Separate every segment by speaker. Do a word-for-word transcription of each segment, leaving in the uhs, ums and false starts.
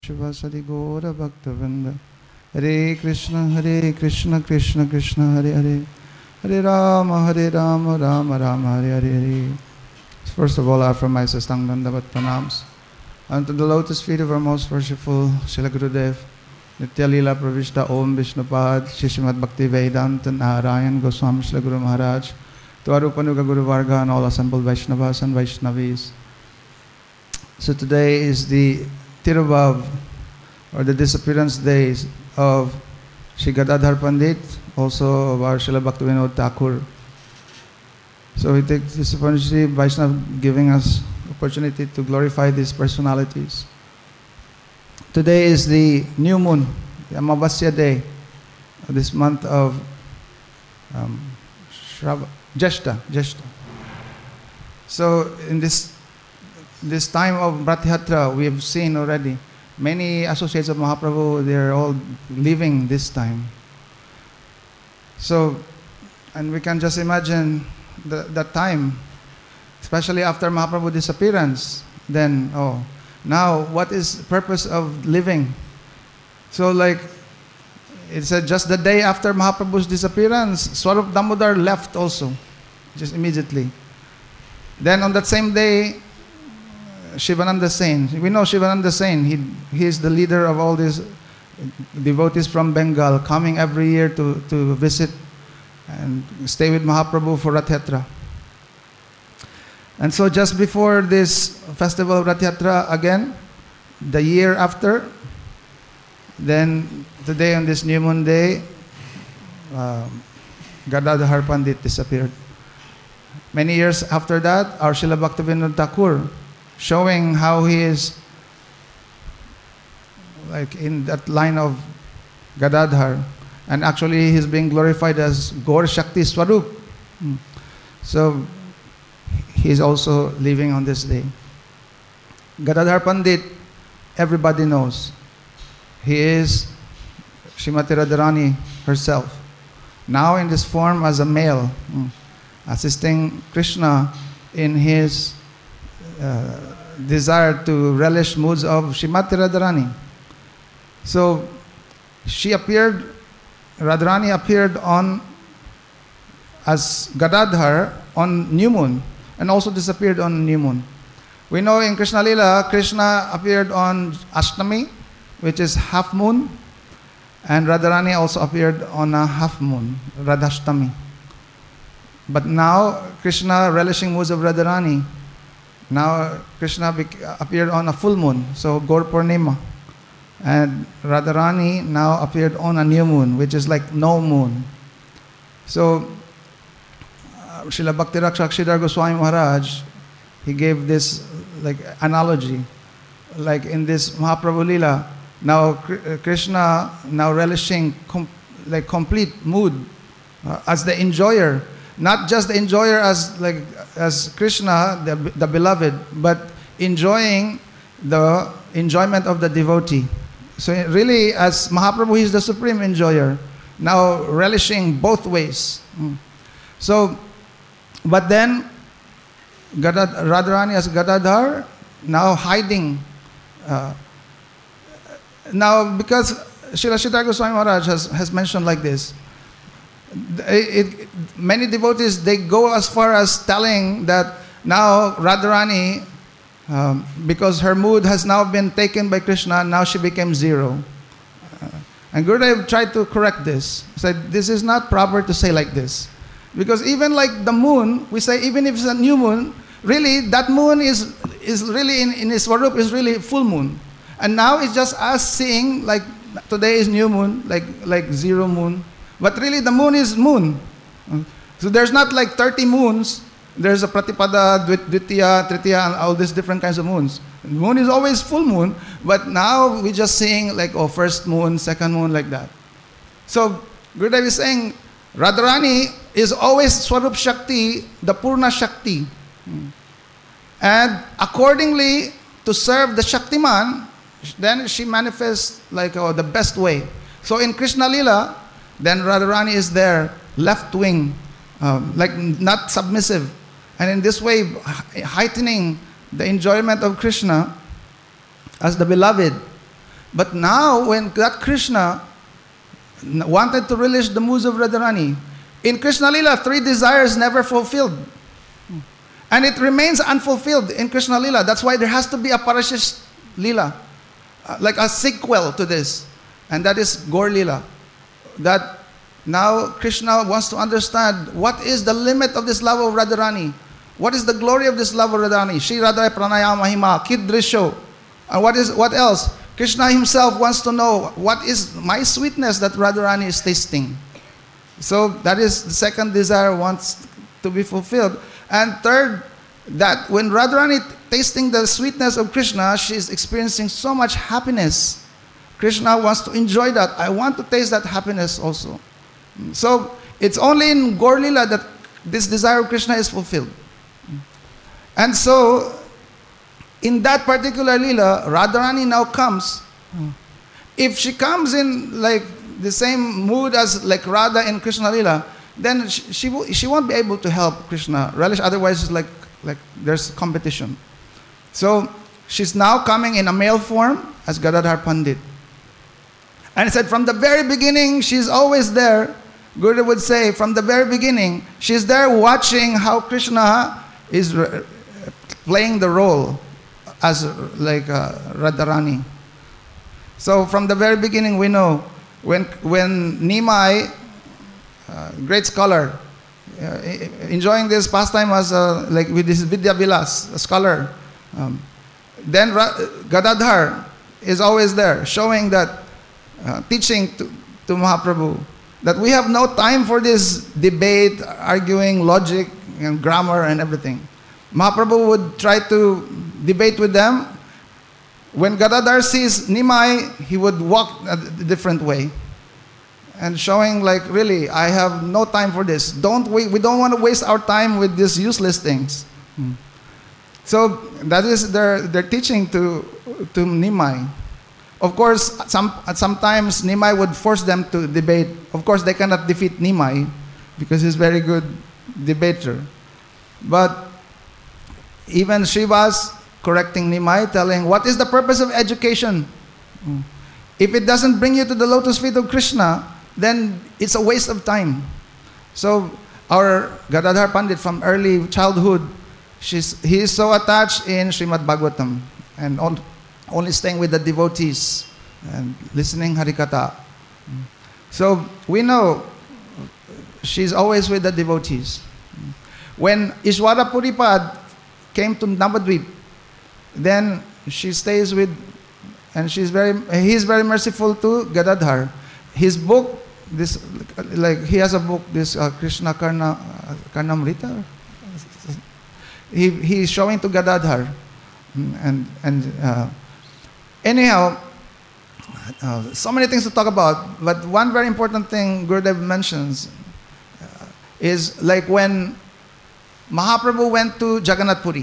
Speaker 1: Shivasadi Gora Bhaktavinda. Hare Krishna, Hare Krishna, Krishna Krishna, Hare Hare. Hare Rama, Hare Rama, Rama Rama, Hare Hare Hare. First of all, I offer my Sastang Dandavat Pranams unto the lotus feet of our most worshipful Srila Gurudev, Nitya Leela Pravishta Om Vishnupad, Shishimad Bhakti Vedanta Narayan Goswami Srila Guru Maharaj, to our Upanuga Guru Varga and all assembled Vaishnavas and Vaishnavis. So today is the Tirubhav, or the disappearance days of Shri Gadadhar Pandit, also of our Srila Bhaktivinoda Thakur. So we take this opportunity, Vaishnava giving us opportunity to glorify these personalities. Today is the new moon, the Amavasya day of this month of um, Shrava, Jeshta, Jeshta. So in this this time of Ratiyatra, we have seen already many associates of Mahaprabhu, they are all leaving this time. So, and we can just imagine the, that time, especially after Mahaprabhu's disappearance, then, oh, now what is the purpose of living? So like, it said just the day after Mahaprabhu's disappearance, Swarup Damodar left also, just immediately. Then on that same day, Shivananda Sen, we know Shivananda Sen, he, he is the leader of all these devotees from Bengal, coming every year to, to visit and stay with Mahaprabhu for Rath Yatra. And so just before this festival of Rath Yatra, again, the year after, then today on this new moon day, uh, Gadadhar Pandit disappeared. Many years after that, our Srila Bhaktivinoda Thakur, showing how he is like in that line of Gadadhar, and actually he's being glorified as Gaur Shakti Swarup. So he's also living on this day. Gadadhar Pandit, everybody knows. He is Srimati Radharani herself. Now in this form as a male, assisting Krishna in his uh, desire to relish moods of Srimati Radharani. So she appeared, Radharani appeared on as Gadadhar on new moon and also disappeared on new moon. We know in Krishna Lila, Krishna appeared on Ashtami, which is half moon, and Radharani also appeared on a half moon, Radhashtami. But now Krishna relishing moods of Radharani, now Krishna appeared on a full moon, so Gaur Purnima. And Radharani now appeared on a new moon, which is like no moon. So uh, Srila Bhakti Rakshak Sridhar Goswami Maharaj, he gave this like analogy, like in this Mahaprabhu Lila, now Krishna now relishing com like complete mood uh, as the enjoyer, not just the enjoyer as like as Krishna, the, the beloved, but enjoying the enjoyment of the devotee. So really, as Mahaprabhu, he is the supreme enjoyer, now relishing both ways. So, but then Gadad, Radharani as Gadadhar, now hiding. Uh, now, because Srila Sridhar Goswami Maharaj has, has mentioned like this, it, it, many devotees, they go as far as telling that now Radharani, um, because her mood has now been taken by Krishna, now she became zero. Uh, and Gurudev tried to correct this. He said, this is not proper to say like this. Because even like the moon, we say even if it's a new moon, really that moon is, is really in, in its swarup is really full moon. And now it's just us seeing like today is new moon, like, like zero moon. But really the moon is moon. So there's not like thirty moons. There's a Pratipada, Dvitiya, Tritiya, and all these different kinds of moons. The moon is always full moon, but now we're just seeing like, oh, first moon, second moon, like that. So Gurudev is saying, Radharani is always Swarup Shakti, the Purna Shakti. And accordingly, to serve the Shaktiman, then she manifests like oh, the best way. So in Krishna Lila, then Radharani is there, left wing, um, like not submissive. And in this way, heightening the enjoyment of Krishna as the beloved. But now, when that Krishna wanted to relish the moods of Radharani, in Krishna Lila, three desires never fulfilled. And it remains unfulfilled in Krishna Lila. That's why there has to be a Parashish Lila, uh, like a sequel to this. And that is Gaur Lila. That now Krishna wants to understand what is the limit of this love of Radharani. What is the glory of this love of Radharani? Shri Radha Pranaya Mahima, Kidrisho. And what is what else? Krishna himself wants to know what is my sweetness that Radharani is tasting. So that is the second desire wants to be fulfilled. And third, that when Radharani tasting the sweetness of Krishna, she is experiencing so much happiness. Krishna wants to enjoy that. I want to taste that happiness also. So it's only in Gaur Lila that this desire of Krishna is fulfilled. And so, in that particular Lila, Radharani now comes. If she comes in like the same mood as like Radha in Krishna Lila, then she, she, she won't be able to help Krishna relish. Otherwise, it's like, like there's competition. So, she's now coming in a male form as Gadadhar Pandit. And he said from the very beginning, she's always there. Gurudev would say, from the very beginning, she's there watching how Krishna is playing the role as like uh, Radharani. So from the very beginning we know when when Nimai, uh, great scholar, uh, enjoying this pastime as a, like with his Vidya Vilas, a scholar, um, then Ra Gadadhar is always there showing that, uh, teaching to, to Mahaprabhu that we have no time for this debate, arguing, logic and grammar and everything. Mahaprabhu would try to debate with them. When Gadadhar sees Nimai, he would walk a different way. And showing like, really, I have no time for this. Don't we, we don't want to waste our time with these useless things. Hmm. So that is their, their teaching to, to Nimai. Of course, some, sometimes Nimai would force them to debate. Of course, they cannot defeat Nimai because he's a very good debater. But even Srivas correcting Nimai, telling, what is the purpose of education? Mm. If it doesn't bring you to the lotus feet of Krishna, then it's a waste of time. So our Gadadhar Pandit from early childhood, she's, he is so attached in Srimad Bhagavatam and on, only staying with the devotees and listening Harikatha. Mm. So we know she's always with the devotees. Mm. When Ishwara Puripad came to Navadvip, then she stays with, and she's very, he's very merciful to Gadadhar. His book, this, like he has a book, this uh, Krishna Karna, uh, Karnamrita. He he's showing to Gadadhar, and and uh, anyhow, uh, so many things to talk about. But one very important thing Gurudev mentions uh, is like when Mahaprabhu went to Jagannath Puri.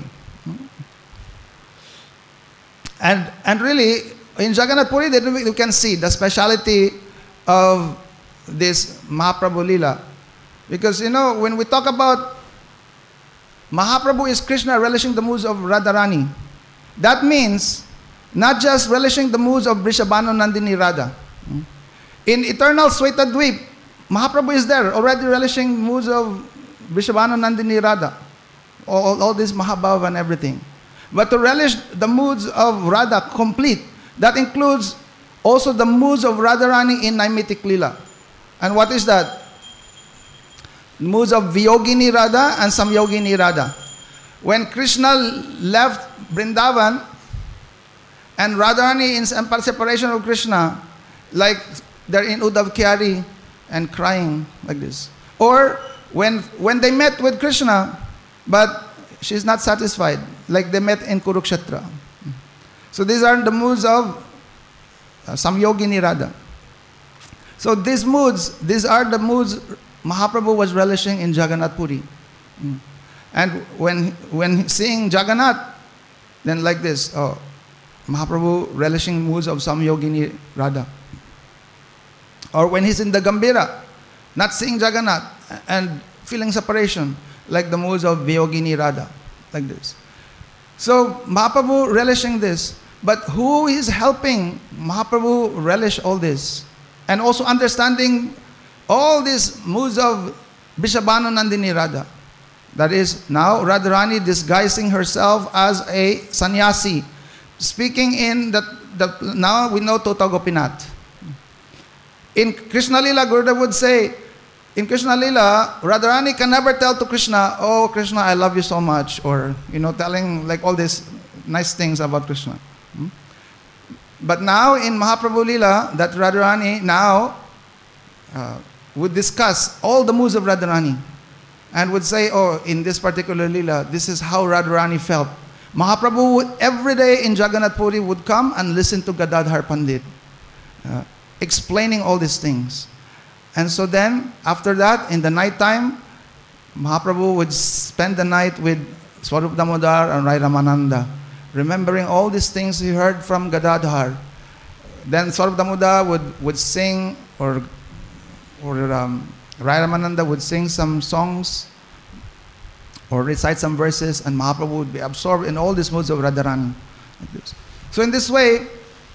Speaker 1: And, and really, in Jagannath Puri, you can see the speciality of this Mahaprabhu Lila. Because, you know, when we talk about Mahaprabhu is Krishna relishing the moods of Radharani, that means not just relishing the moods of Vrishabhanu Nandini Radha. In eternal Sweta Dweep, Mahaprabhu is there, already relishing moods of Vrishabhanu Nandini Radha, all, all this Mahabhava and everything. But to relish the moods of Radha complete, that includes also the moods of Radharani in Naimitic Lila. And what is that? Moods of Vyogini Radha and Samyogini Radha. When Krishna left Vrindavan and Radharani in separation of Krishna, like they're in Uddhav Kyari and crying like this. Or when, when they met with Krishna, but she's not satisfied, like they met in Kurukshetra. So these are the moods of uh, Samyogini Radha. So these moods, these are the moods Mahaprabhu was relishing in Jagannath Puri. Mm. And when, when seeing Jagannath, then like this, oh, Mahaprabhu relishing moods of Samyogini Radha. Or when he's in the Gambira, not seeing Jagannath and feeling separation, like the moods of Vyogini Radha, like this. So Mahaprabhu relishing this. But who is helping Mahaprabhu relish all this? And also understanding all these moods of Vrishabhanu Nandini Radha. That is, now Radharani disguising herself as a sannyasi, speaking in the, the now we know Tota Gopinath. In Krishna Lila, Gurudev would say, in Krishna Lila, Radharani can never tell to Krishna, oh Krishna, I love you so much, or, you know, telling like all these nice things about Krishna. Hmm? But now in Mahaprabhu Lila, that Radharani now uh, would discuss all the moods of Radharani and would say, oh, in this particular Lila, this is how Radharani felt. Mahaprabhu would, every day in Jagannath Puri would come and listen to Gadadhar Pandit, uh, explaining all these things. And so then, after that, in the night time, Mahaprabhu would spend the night with Swarup Damodar and Rai Ramananda, remembering all these things he heard from Gadadhar. Then Swarup Damodar would, would sing, or, or um, Rai Ramananda would sing some songs, or recite some verses, and Mahaprabhu would be absorbed in all these moods of Radharani. So in this way,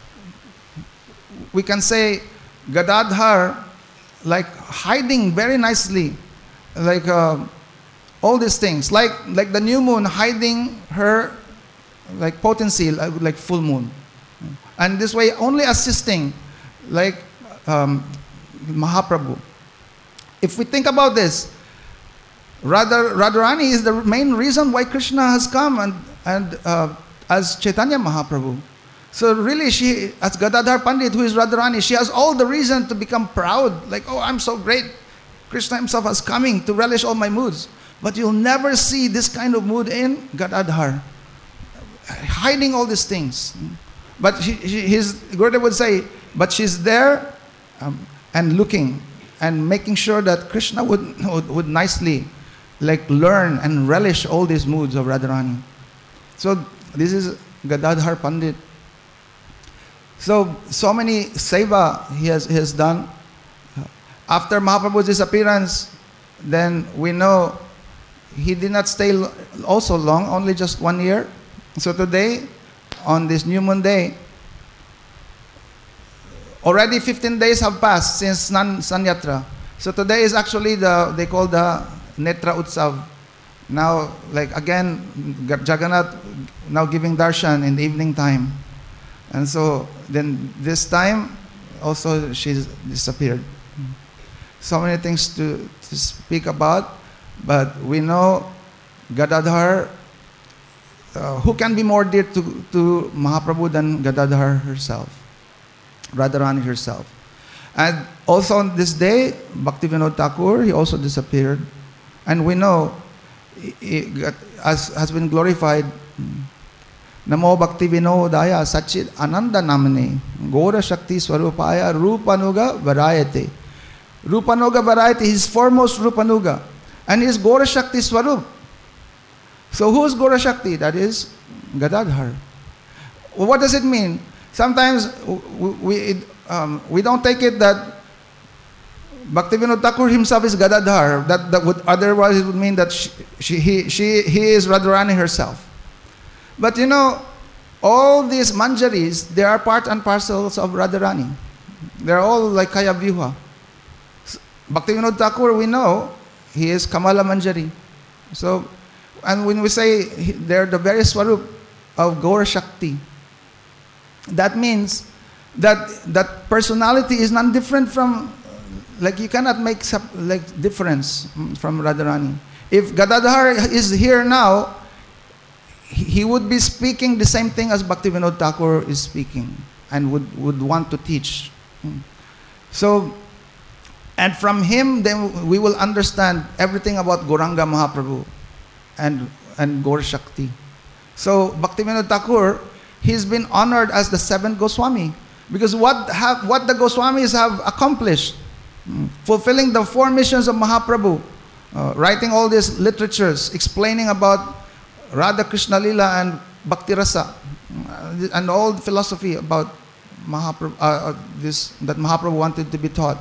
Speaker 1: we can say Gadadhar, like hiding very nicely, like uh, all these things, like like the new moon hiding her like potency, like, like full moon, and this way only assisting like um, Mahaprabhu. If we think about this, Radha, Radharani is the main reason why Krishna has come and and uh, as Chaitanya Mahaprabhu. So really, she, as Gadadhar Pandit, who is Radharani, she has all the reason to become proud. Like, oh, I'm so great. Krishna himself is coming to relish all my moods. But you'll never see this kind of mood in Gadadhar, hiding all these things. But she, she, his Gurudev would say, but she's there um, and looking and making sure that Krishna would, would, would nicely like learn and relish all these moods of Radharani. So this is Gadadhar Pandit. So, so many seva he has, he has done. After Mahaprabhu's disappearance, then we know he did not stay also long, only just one year. So today, on this new moon day, already fifteen days have passed since Sanyatra. So today is actually the, they call the Netra Utsav. Now, like again, Jagannath now giving darshan in the evening time. And so then this time also she's disappeared. So many things to, to speak about, but we know Gadadhar, uh, who can be more dear to, to Mahaprabhu than Gadadhar herself, Radharani herself. And also on this day, Bhaktivinoda Thakur, he also disappeared. And we know, he, he, as has been glorified, Namo Bhakti Vinodaya Sachit Ananda Namane Gora Shakti Swarupaya Rupanuga Varayate. Rupanuga Varayate, his foremost Rupanuga. And his Gora Shakti Swarup. So who is Gora Shakti? That is Gadadhar. Well, what does it mean? Sometimes we, we, um, we don't take it that Bhaktivinoda Thakur himself is Gadadhar. That, that would otherwise it would mean that she, she, he, she, he is Radharani herself. But you know, all these manjaris, they are part and parcels of Radharani. They're all like Kaya Vyuha. Bhaktivinoda Thakur, we know, he is Kamala Manjari. So, and when we say they're the very Swarup of Gaura Shakti, that means that that personality is not different from, like you cannot make like difference from Radharani. If Gadadhar is here now, he would be speaking the same thing as Bhaktivinoda Thakur is speaking and would, would want to teach. So, and from him, then we will understand everything about Gauranga Mahaprabhu and, and Gaur Shakti. So, Bhaktivinoda Thakur, he's been honored as the seventh Goswami. Because what, have, what the Goswamis have accomplished, fulfilling the four missions of Mahaprabhu, uh, writing all these literatures, explaining about Radha Krishna Lila and Bhakti Rasa, uh, and all philosophy about Mahaprabhu, uh, this, that Mahaprabhu wanted to be taught.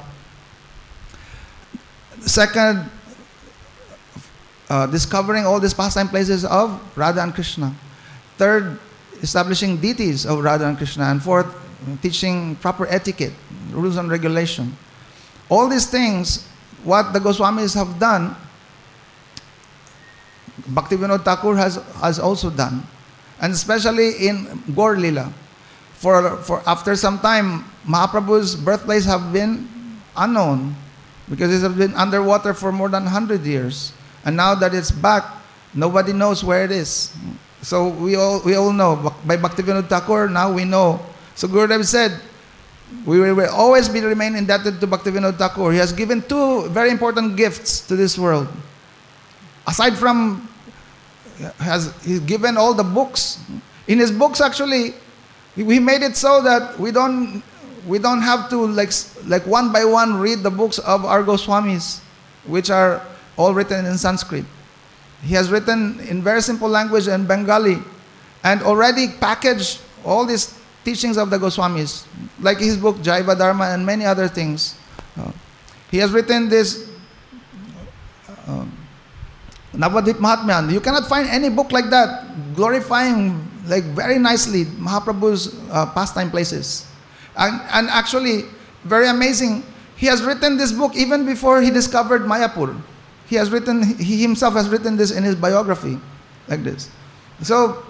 Speaker 1: Second, uh, discovering all these pastime places of Radha and Krishna. Third, establishing deities of Radha and Krishna, and fourth, teaching proper etiquette, rules and regulation. All these things, what the Goswamis have done, Bhaktivinoda Thakur has, has also done. And especially in Gaur Lila. For, for after some time, Mahaprabhu's birthplace have been unknown, because it has been underwater for more than one hundred years. And now that it's back, nobody knows where it is. So we all, we all know, by Bhaktivinoda Thakur, now we know. So Gurudev said, we will always be remain indebted to Bhaktivinoda Thakur. He has given two very important gifts to this world. Aside from, has he's given all the books. In his books, actually, we made it so that we don't we don't have to like like one by one read the books of our Goswamis, which are all written in Sanskrit. He has written in very simple language in Bengali, and already packaged all these teachings of the Goswamis, like his book Jaiva Dharma and many other things. Uh, he has written this uh, Navadvip Mahatmyan. You cannot find any book like that, glorifying like very nicely Mahaprabhu's uh, pastime places. And, and actually, very amazing, he has written this book even before he discovered Mayapur. He has written, he himself has written this in his biography, like this. So,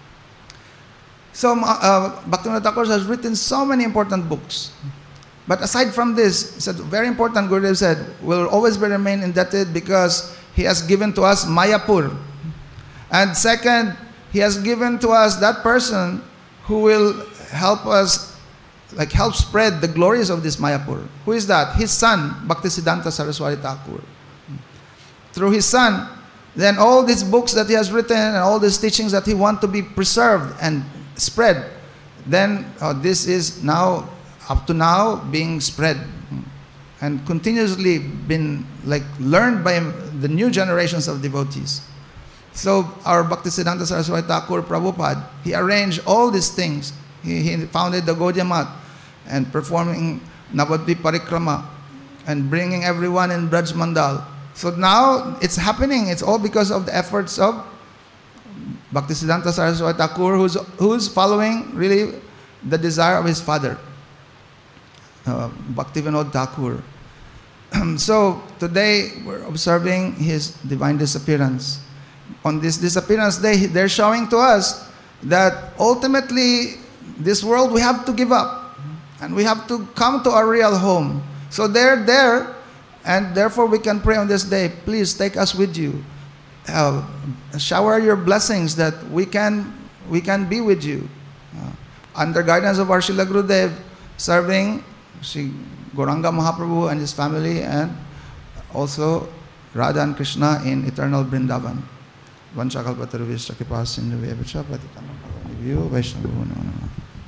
Speaker 1: so uh, Bhaktivinoda Thakur has written so many important books. But aside from this, he said, very important, Gurudev said, will always be remain indebted because he has given to us Mayapur. And second, he has given to us that person who will help us, like help spread the glories of this Mayapur. Who is that? His son, Bhaktisiddhanta Saraswati Thakur. Through his son, then all these books that he has written and all these teachings that he wants to be preserved and spread, then uh, this is now, up to now, being spread and continuously been like learned by the new generations of devotees. So our Bhaktisiddhanta Saraswati Thakur Prabhupada, he arranged all these things. He, he founded the Gaudiya Math and performing Navadvip Parikrama and bringing everyone in Braj Mandal. So now it's happening. It's all because of the efforts of Bhaktisiddhanta Saraswati Thakur, who's, who's following really the desire of his father, uh, Bhaktivinoda Thakur. So today we're observing his divine disappearance. On this disappearance day, they're showing to us that ultimately this world we have to give up and we have to come to our real home. So they're there, and therefore we can pray on this day, please take us with you. Uh, shower your blessings that we can we can be with you. Uh, under guidance of our Srila Gurudev, serving Sri Gauranga Mahaprabhu and his family, and also Radha and Krishna in eternal Vrindavan. Vanchakalpataruvishta Kipasindhu Vevacha Patitanam Bhavanibhyo Vaishnavo Namo Namaha.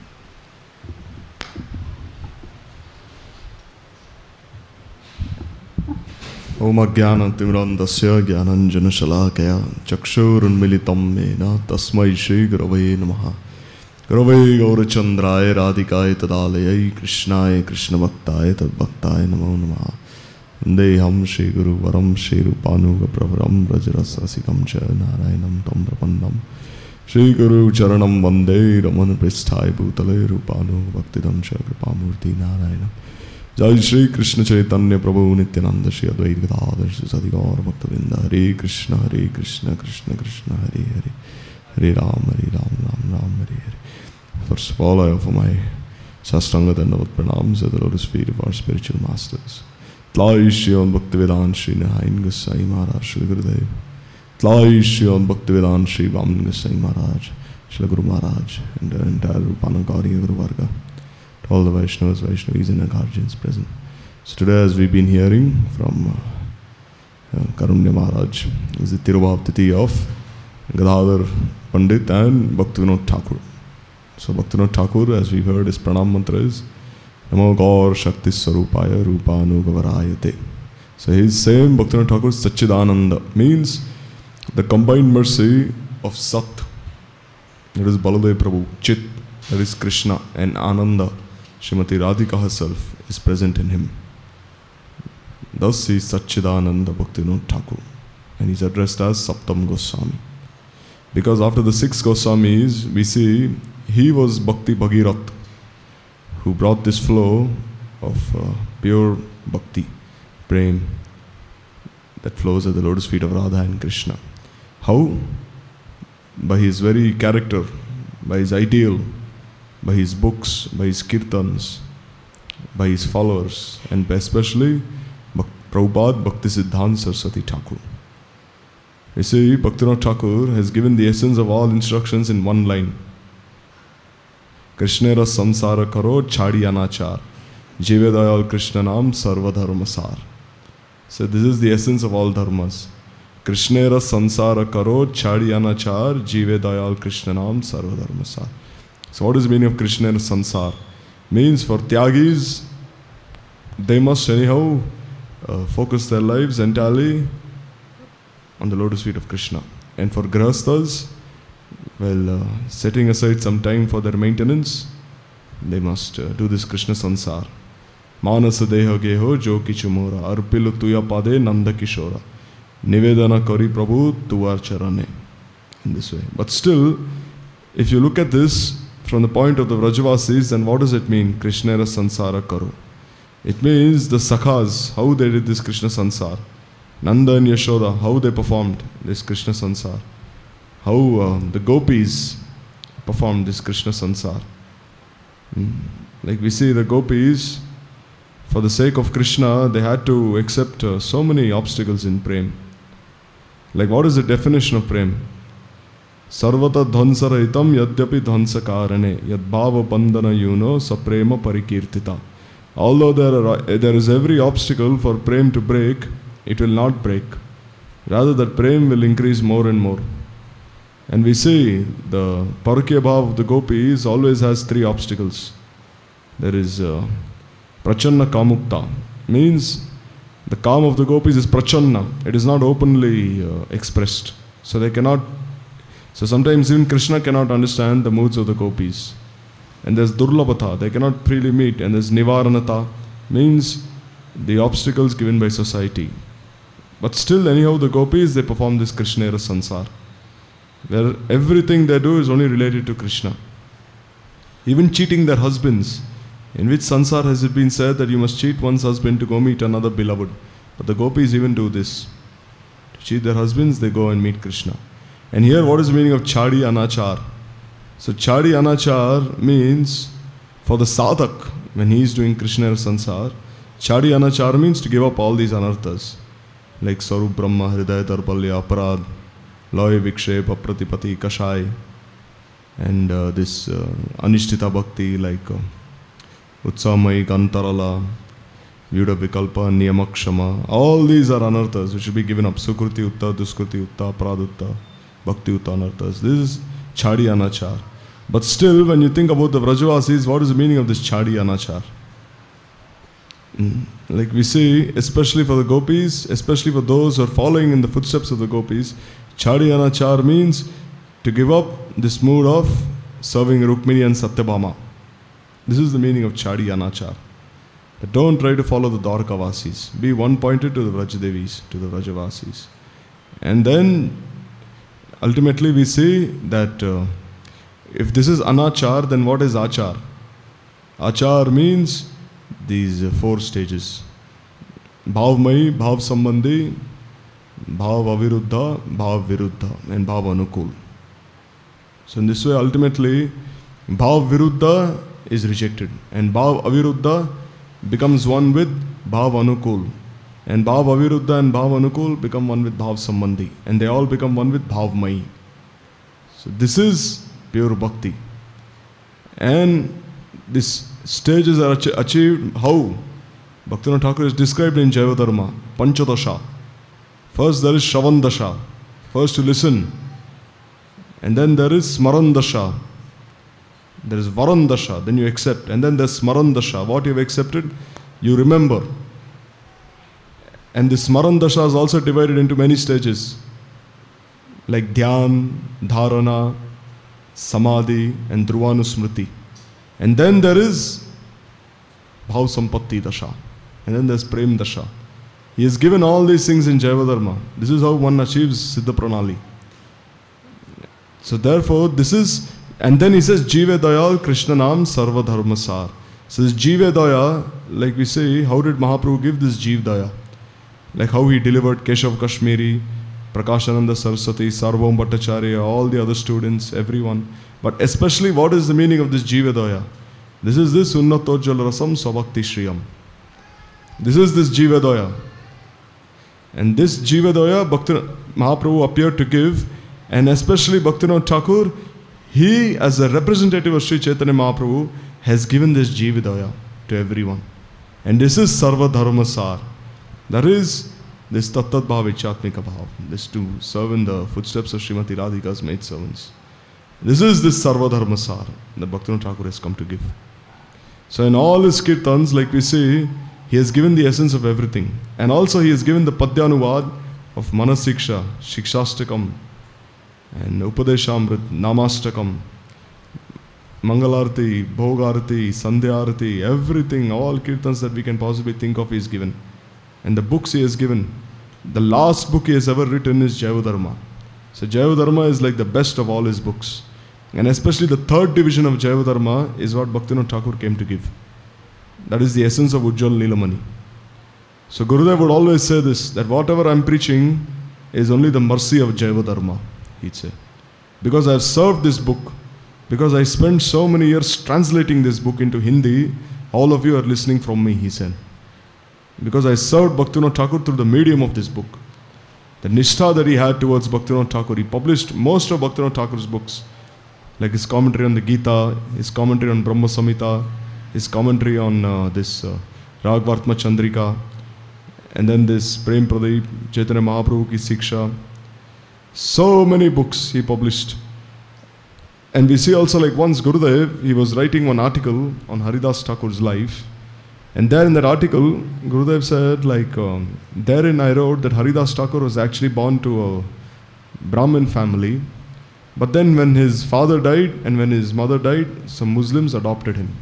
Speaker 2: Om Ajnanatimirandasya Jnananjana Shalakaya Chakshurunmilitam Mena Tasmai Shri Gurave Namaha. Gurave Gaurachandraya Radhikaya Tadalayai Krishnaya Krishna Bhaktaya Tadbhaktaya Namo Namaha. Deham Shri Guru Varam Shri Rupanuga Pravaram Brajarasasikam Cha Narayanam Tam Prapannam Shri Guru Charanam Vande Raman Pristhai Bhutale Rupanuga Bhaktidam Cha Kripamurti Narayanam. Jai Shri Krishna Chaitanya Prabhu Nityananda Shri Advaita Gadadhar Shri Sadigaur Bhaktavinda. Hare Krishna Hare Krishna Krishna Krishna Hare Hare Hare Ram Hare Ram Ram Ram Hare Hare. First of all, I offer my Sastanga Dandavat Pranams at the lotus feet of our spiritual masters. Tlai Shri on Bhaktivedanta Shri Narayan Gosai Maharaj Shri Gurudev. Tlai Shri on Bhaktivedanta Shri Vaman Gosai Maharaj Shri Guru Maharaj and the entire Rupanagari Guru Varga. To all the Vaishnavas, Vaishnavis and Guardians present. So today, as we've been hearing from uh, uh, Karunya Maharaj, is the Tirubhavtiti of Gadadhar Pandit and Bhaktivinoda Thakur. So Bhaktivinoda Thakur, as we've heard, his pranam mantra is Namo Gaur Shakti Sarupaya Rupanugavarayate. So his same Bhaktivinoda Thakur Satchidananda means the combined mercy of Sat, that is Baladev Prabhu, Chit, that is Krishna, and Ananda, Srimati Radhika herself, is present in him. Thus he is Satchidananda Bhaktivinoda Thakur, and he is addressed as Saptam Goswami. Because after the six Goswamis, we see he was Bhakti Bhagirath, who brought this flow of uh, pure bhakti, prem, that flows at the lotus feet of Radha and Krishna. How? By his very character, by his ideal, by his books, by his kirtans, by his followers, and especially Prabhupada Bhaktisiddhanta Saraswati Thakur. You see, Bhaktivinoda Thakur has given the essence of all instructions in one line. Krishnera samsara karo chadi anachar, jive dayal Krishna nam sarva dharma sar. So this is the essence of all dharmas. Krishnera samsara karo chadi anachar, jive dayal Krishna nam sarva dharma sar. So what is the meaning of Krishnera samsar? Means for Tyagis, they must anyhow uh, focus their lives entirely on the lotus feet of Krishna. And for Grihasthas, well, uh, setting aside some time for their maintenance, they must uh, do this Krishna sansar. Manasa deha geho jo kichumora, arpilu tuya pade nanda kishora, nivedana kari prabhu tuvar charane. In this way. But still, if you look at this from the point of the Vrajavasis, then what does it mean? Krishnera sansara karo. It means the sakhas, how they did this Krishna sansar. Nanda and Yashoda, how they performed this Krishna sansar. How uh, the gopis performed this Krishna sansar. Mm. Like we see the gopis, for the sake of Krishna, they had to accept uh, so many obstacles in prem. Like what is the definition of prem? Sarvata dhansaraitam yadyapi dhansakarane yadbhava bandhana yuno saprema parikirtita. Although there, are, there is every obstacle for prem to break, it will not break. Rather, that prem will increase more and more. And we see the Parakya Bhav of the gopis always has three obstacles. There is uh, Prachanna Kamukta, means the calm of the gopis is Prachanna. It is not openly uh, expressed. So they cannot, so sometimes even Krishna cannot understand the moods of the gopis. And there's Durlabhata, they cannot freely meet. And there's Nivaranata, means the obstacles given by society. But still, anyhow, the gopis, they perform this Krishnera sansar, where everything they do is only related to Krishna. Even cheating their husbands. In which sansar has it been said that you must cheat one's husband to go meet another beloved? But the gopis even do this. To cheat their husbands, they go and meet Krishna. And here, what is the meaning of chadi anachar? So chadi anachar means, for the sadhak, when he is doing Krishnera sansar, chadi anachar means to give up all these anarthas. Like Sarup Brahma, Hridaya Darpalya, Aparad, Loy Vikshep, Apratipati, Kashai, and uh, this uh, Anishtita Bhakti like uh, Utsamai, Gantarala, Vyuda Vikalpa, Niyamakshama. All these are anarthas which should be given up. Sukruti Utta, Duskruti Utta, Pradutta, Bhakti Utta anarthas. This is Chadi Anachar. But still, when you think about the Vrajavasis, what is the meaning of this Chadi Anachar? Mm. Like we see, especially for the gopis, especially for those who are following in the footsteps of the gopis, Chadi Anachar means to give up this mood of serving Rukmini and Satyabhama. This is the meaning of Chadi Anachar. That don't try to follow the Dwarkavasis. Be one-pointed to the Vrajadevis, to the Vrajavasis. And then, ultimately we see that uh, if this is Anachar, then what is Achar? Achar means these four stages. Bhavmai, Bhav Sambandhi, Bhav Aviruddha, Bhav Viruddha, and Bhav Anukul. So in this way, ultimately, Bhav Viruddha is rejected. And Bhav Aviruddha becomes one with Bhav Anukul. And Bhav Aviruddha and Bhav Anukul become one with Bhav Sambandhi. And they all become one with Bhavmai. So this is pure bhakti. And these stages are achieved how? Bhaktivinoda Thakur is described in Jayavadharma, Panchadasha. First there is Shravandasha, first to listen. And then there is Smarandasha. There is Varandasha, then you accept. And then there's Smarandasha. What you have accepted, you remember. And this Smarandasha is also divided into many stages. Like Dhyan, Dharana, Samadhi, and Dhruvanusmriti. And then there is Bhav Sampatti Dasha. And then there's Prem Dasha. He has given all these things in Jayavadharma. This is how one achieves Siddha Pranali. So therefore, this is, and then he says, Jive Dayal Krishna Nam Sarva Dharma Sar. So this Jive Daya, like we say, how did Mahaprabhu give this Jiv Daya? Like how he delivered Keshav Kashmiri, Prakashananda Saraswati, Sarvam Bhattacharya, all the other students, everyone. But especially, what is the meaning of this Jiva Daya? This is this Unnatojjal Rasam Swabhakti Shriyam. This is this Jiva Daya. And this Jiva Daya, Bhakti Mahaprabhu appeared to give, and especially Bhaktivinoda Thakur, he as a representative of Sri Chaitanya Mahaprabhu has given this Jiva Daya to everyone. And this is Sarva Dharma Sar. That is this Tattat Bhav Ichatmika Bhav. This to serve in the footsteps of Srimati Radhika's maid servants. This is this Sarva Dharma Sar that Bhaktivinoda Thakur has come to give. So in all his kirtans, like we say, he has given the essence of everything. And also he has given the Padyanuvad of Manasiksha, Shikshastakam, and Upadeshamrit, Namastakam, Mangalarti, Bhogarati, Sandhyarati, everything, all kirtans that we can possibly think of he has given. And the books he has given. The last book he has ever written is Jayavadharma. So Jayavadharma is like the best of all his books. And especially the third division of Jayavadharma is what Bhaktivinoda Thakur came to give. That is the essence of Ujjwal Nilamani. So Gurudev would always say this, that whatever I am preaching is only the mercy of Jayavadharma, he'd say. Because I have served this book, because I spent so many years translating this book into Hindi, all of you are listening from me, he said. Because I served Bhaktivinoda Thakur through the medium of this book. The nishtha that he had towards Bhaktivinoda Thakur, he published most of Bhaktivinoda Thakur's books, like his commentary on the Gita, his commentary on Brahma Samhita, his commentary on uh, this uh, Ragvartma Chandrika, and then this Prem Pradeep, Chaitanya Mahaprabhu Ki Siksha. So many books he published. And we see also, like once Gurudev, he was writing one article on Haridas Thakur's life. And there in that article, Gurudev said, like, um, therein I wrote that Haridas Thakur was actually born to a Brahmin family. But then when his father died and when his mother died, some Muslims adopted him.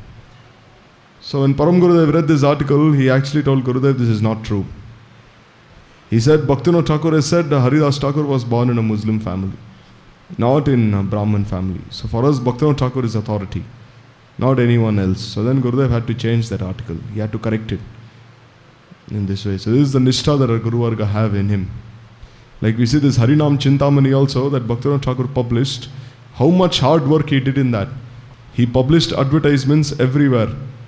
Speaker 2: So when Param Gurudev read this article, he actually told Gurudev this is not true. He said, Bhaktivinoda Thakur has said that Haridas Thakur was born in a Muslim family, not in a Brahmin family. So for us, Bhaktivinoda Thakur is authority, not anyone else. So then Gurudev had to change that article. He had to correct it in this way. So this is the nishtha that our Guru Varga have in him. Like we see this Harinam Chintamani also that Bhaktivinoda Thakur published, how much hard work he did in that. He published advertisements everywhere.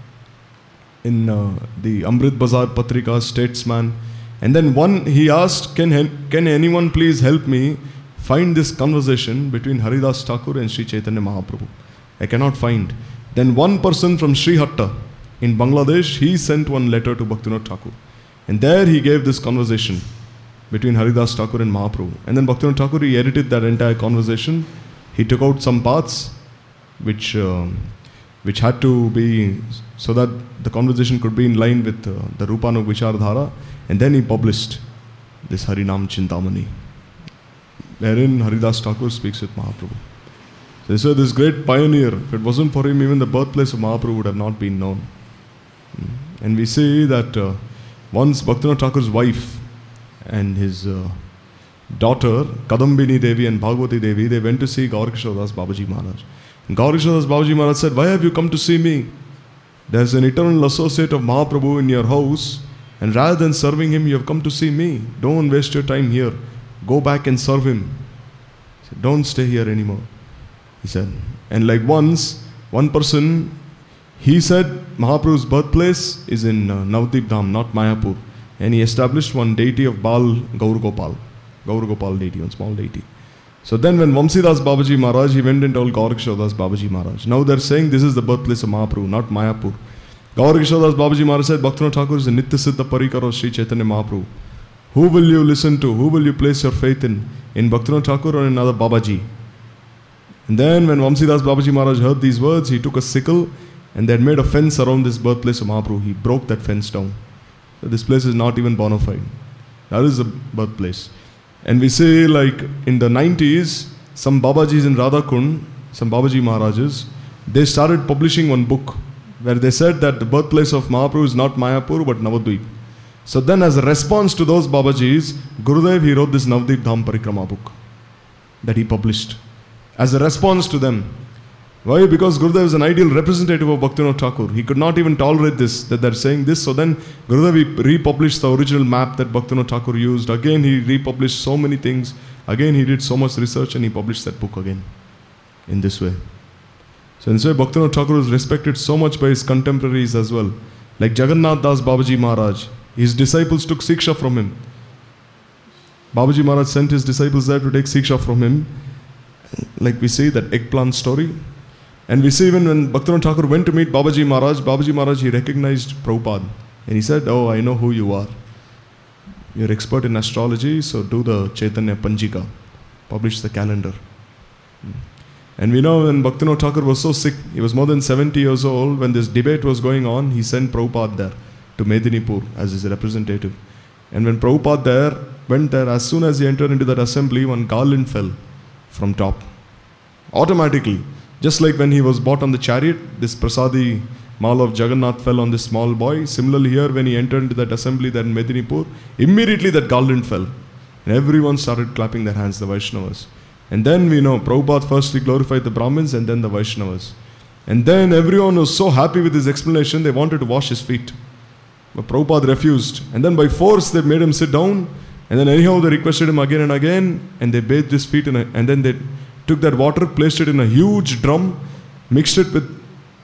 Speaker 2: In uh, the Amrit Bazar Patrika, Statesman. And then one, he asked, can, can anyone please help me find this conversation between Haridas Thakur and Sri Chaitanya Mahaprabhu? I cannot find. Then one person from Sri Hatta in Bangladesh, he sent one letter to Bhaktivinoda Thakur. And there he gave this conversation between Haridas Thakur and Mahaprabhu. And then Bhaktivinoda Thakur, he edited that entire conversation. He took out some parts which, uh, which had to be, so that the conversation could be in line with uh, the Rupanu Vichardhara. And then he published this Harinam Chintamani, wherein Haridas Thakur speaks with Mahaprabhu. So he said, this great pioneer, if it wasn't for him, even the birthplace of Mahaprabhu would have not been known. And we see that uh, once Bhaktivinoda Thakur's wife and his uh, daughter, Kadambini Devi and Bhagavati Devi, they went to see Gaurkishore Das Babaji Maharaj. And Gaurkishore Das Babaji Maharaj said, why have you come to see me? There's an eternal associate of Mahaprabhu in your house, and rather than serving him, you have come to see me. Don't waste your time here. Go back and serve him. He said, don't stay here anymore. He said, and like once, one person, he said Mahaprabhu's birthplace is in uh, Navadip Dham, not Mayapur. And he established one deity of Bal Gaur Gopal. Gaur Gopal deity, one small deity. So then when Vamsidas Babaji Maharaj, he went and told Gaurkishore Das Babaji Maharaj. Now they're saying this is the birthplace of Mahaprabhu, not Mayapur. Gaurkishore Das Babaji Maharaj said, Bhaktivinoda Thakur is a Nitya Siddha Parikar of Sri Chaitanya Mahaprabhu. Who will you listen to? Who will you place your faith in? In Bhaktivinoda Thakur or in another Babaji? And then when Vamsidas Babaji Maharaj heard these words, he took a sickle and they had made a fence around this birthplace of Mahaprabhu. He broke that fence down. So this place is not even bona fide. That is the birthplace. And we say, like in the nineties, some Babajis in Radhakund, some Babaji Maharajas, they started publishing one book where they said that the birthplace of Mahaprabhu is not Mayapur but Navadvip. So then as a response to those Babajis, Gurudev, he wrote this Navadip Dham Parikrama book that he published. as a response to them. Why? Because Gurudev is an ideal representative of Bhaktivinoda Thakur. He could not even tolerate this, that they're saying this. So then Gurudev republished the original map that Bhaktivinoda Thakur used. Again, he republished so many things. Again, he did so much research and he published that book again in this way. So in this way, Bhaktivinoda Thakur was respected so much by his contemporaries as well. Like Jagannath Das Babaji Maharaj. His disciples took Siksha from him. Babaji Maharaj sent his disciples there to take Siksha from him. Like we see that eggplant story. And we see even when Bhaktivinoda Thakur went to meet Babaji Maharaj, Babaji Maharaj, he recognized Prabhupada. And he said, oh, I know who you are. You're expert in astrology, so do the Chaitanya Panjika. Publish the calendar. And we know when Bhaktivinoda Thakur was so sick, he was more than seventy years old, when this debate was going on, he sent Prabhupada there to Medinipur as his representative. And when Prabhupada there went there, as soon as he entered into that assembly, one garland fell from top. Automatically. Just like when he was bought on the chariot, this Prasadi Mala of Jagannath fell on this small boy. Similarly here, when he entered into that assembly there in Medinipur, immediately that garland fell. And everyone started clapping their hands, the Vaishnavas. And then we know, Prabhupada firstly glorified the Brahmins and then the Vaishnavas. And then everyone was so happy with his explanation, they wanted to wash his feet. But Prabhupada refused. And then by force, they made him sit down. And then anyhow, they requested him again and again. And they bathed his feet in a, and then they took that water, placed it in a huge drum, mixed it with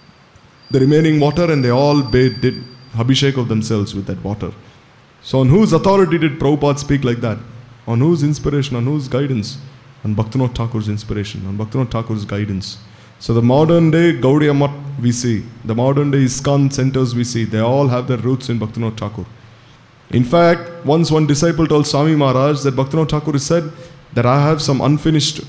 Speaker 2: the remaining water, and they all bathed, did Abhishek of themselves with that water. So on whose authority did Prabhupada speak like that? On whose inspiration, on whose guidance? On Bhaktivinoda Thakur's inspiration, on Bhaktivinoda Thakur's guidance. So the modern day Gaudiya Math we see, the modern day ISKCON centers we see, they all have their roots in Bhaktivinoda Thakur. In fact, once one disciple told Swami Maharaj that Bhaktivinoda Thakur said that I have some unfinished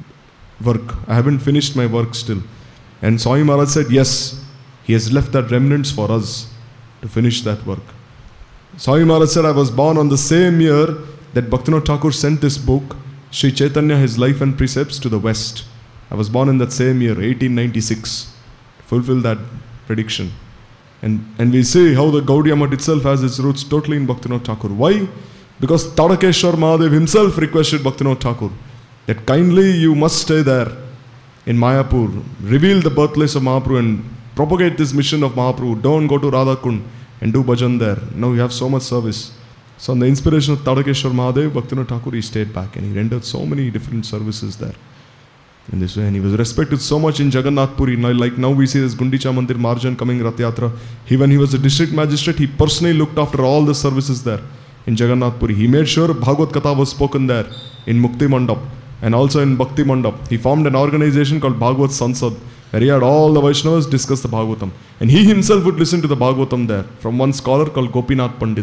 Speaker 2: work. I haven't finished my work still. And Swami Maharaj said, yes, he has left that remnants for us to finish that work. Swami Maharaj said, I was born on the same year that Bhaktivinoda Thakur sent this book, Sri Chaitanya, His Life and Precepts, to the West. I was born in that same year, eighteen ninety-six, to fulfill that prediction. And, and we see how the Gaudiya Math itself has its roots totally in Bhaktivinoda Thakur. Why? Because Tadakeshwar Mahadev himself requested Bhaktivinoda Thakur that kindly you must stay there in Mayapur, reveal the birthplace of Mahaprabhu and propagate this mission of Mahaprabhu. Don't go to Radhakund and do bhajan there. Now you have so much service. So on the inspiration of Tadakeshwar Mahadev, Bhaktivinoda Thakur, he stayed back and he rendered so many different services there. In this way, and he was respected so much in Jagannath Puri. Now, like now we see this Gundicha Mandir Marjan coming Rath Yatra. He, when he was a district magistrate, he personally looked after all the services there in Jagannath Puri. He made sure Bhagavad Katha was spoken there in Mukti Mandap and also in Bhakti Mandap. He formed an organization called Bhagavad Sansad, where he had all the Vaishnavas discuss the Bhagavatam. And he himself would listen to the Bhagavatam there from one scholar called Gopinath Pandit.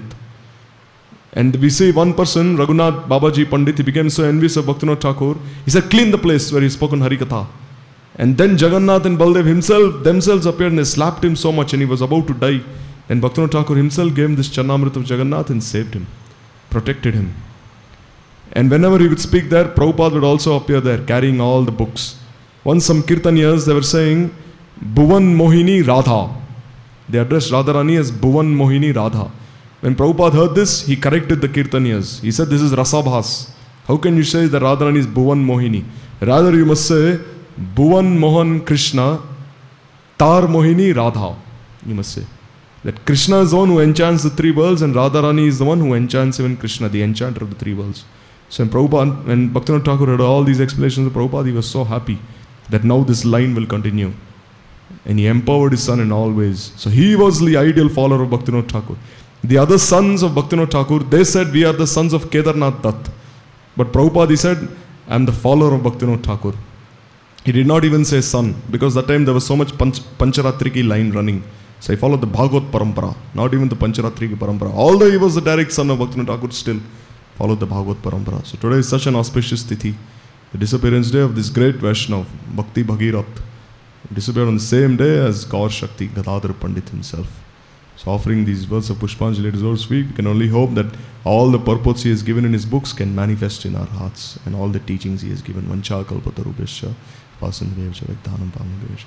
Speaker 2: And we see one person, Raghunath Babaji Pandit, he became so envious of Bhaktivinoda Thakur. He said, clean the place where he spoken Harikatha. And then Jagannath and Baldev himself, themselves appeared and they slapped him so much and he was about to die. And Bhaktivinoda Thakur himself gave him this Charnamrita of Jagannath and saved him, protected him. And whenever he would speak there, Prabhupada would also appear there carrying all the books. Once some Kirtaniyas, they were saying, Bhuvan Mohini Radha. They addressed Radharani as Bhuvan Mohini Radha. When Prabhupada heard this, he corrected the Kirtaniyas. He said, this is Rasabhas. How can you say that Radharani is Bhuvan Mohini? Rather you must say, Bhuvan Mohan Krishna, Tar Mohini Radha. You must say. That Krishna is the one who enchants the three worlds and Radharani is the one who enchants even Krishna, the enchanter of the three worlds. So when Prabhupada, when Bhaktivinoda Thakur heard all these explanations of Prabhupada, he was so happy that now this line will continue. And he empowered his son in all ways. So he was the ideal follower of Bhaktivinoda Thakur. The other sons of Bhaktivinoda Thakur, they said, we are the sons of Kedarnath Dutt. But Prabhupada, he said, I am the follower of Bhaktivinoda Thakur. He did not even say son, because that time there was so much Panch Pancharatriki line running. So he followed the Bhagavad Parampara, not even the Pancharatriki Parampara. Although he was the direct son of Bhaktivinoda Thakur, still followed the Bhagavad Parampara. So today is such an auspicious tithi, the disappearance day of this great Vaishnav, Bhakti Bhagirath, disappeared on the same day as Gaur Shakti, Gadadhar Pandit himself. So offering these words of Pushpanjali to Lord Sweet, we can only hope that all the purports he has given in his books can manifest in our hearts, and all the teachings he has given. Vancha kalpatarubhescha, vasandevcha vektanam pamagavesha.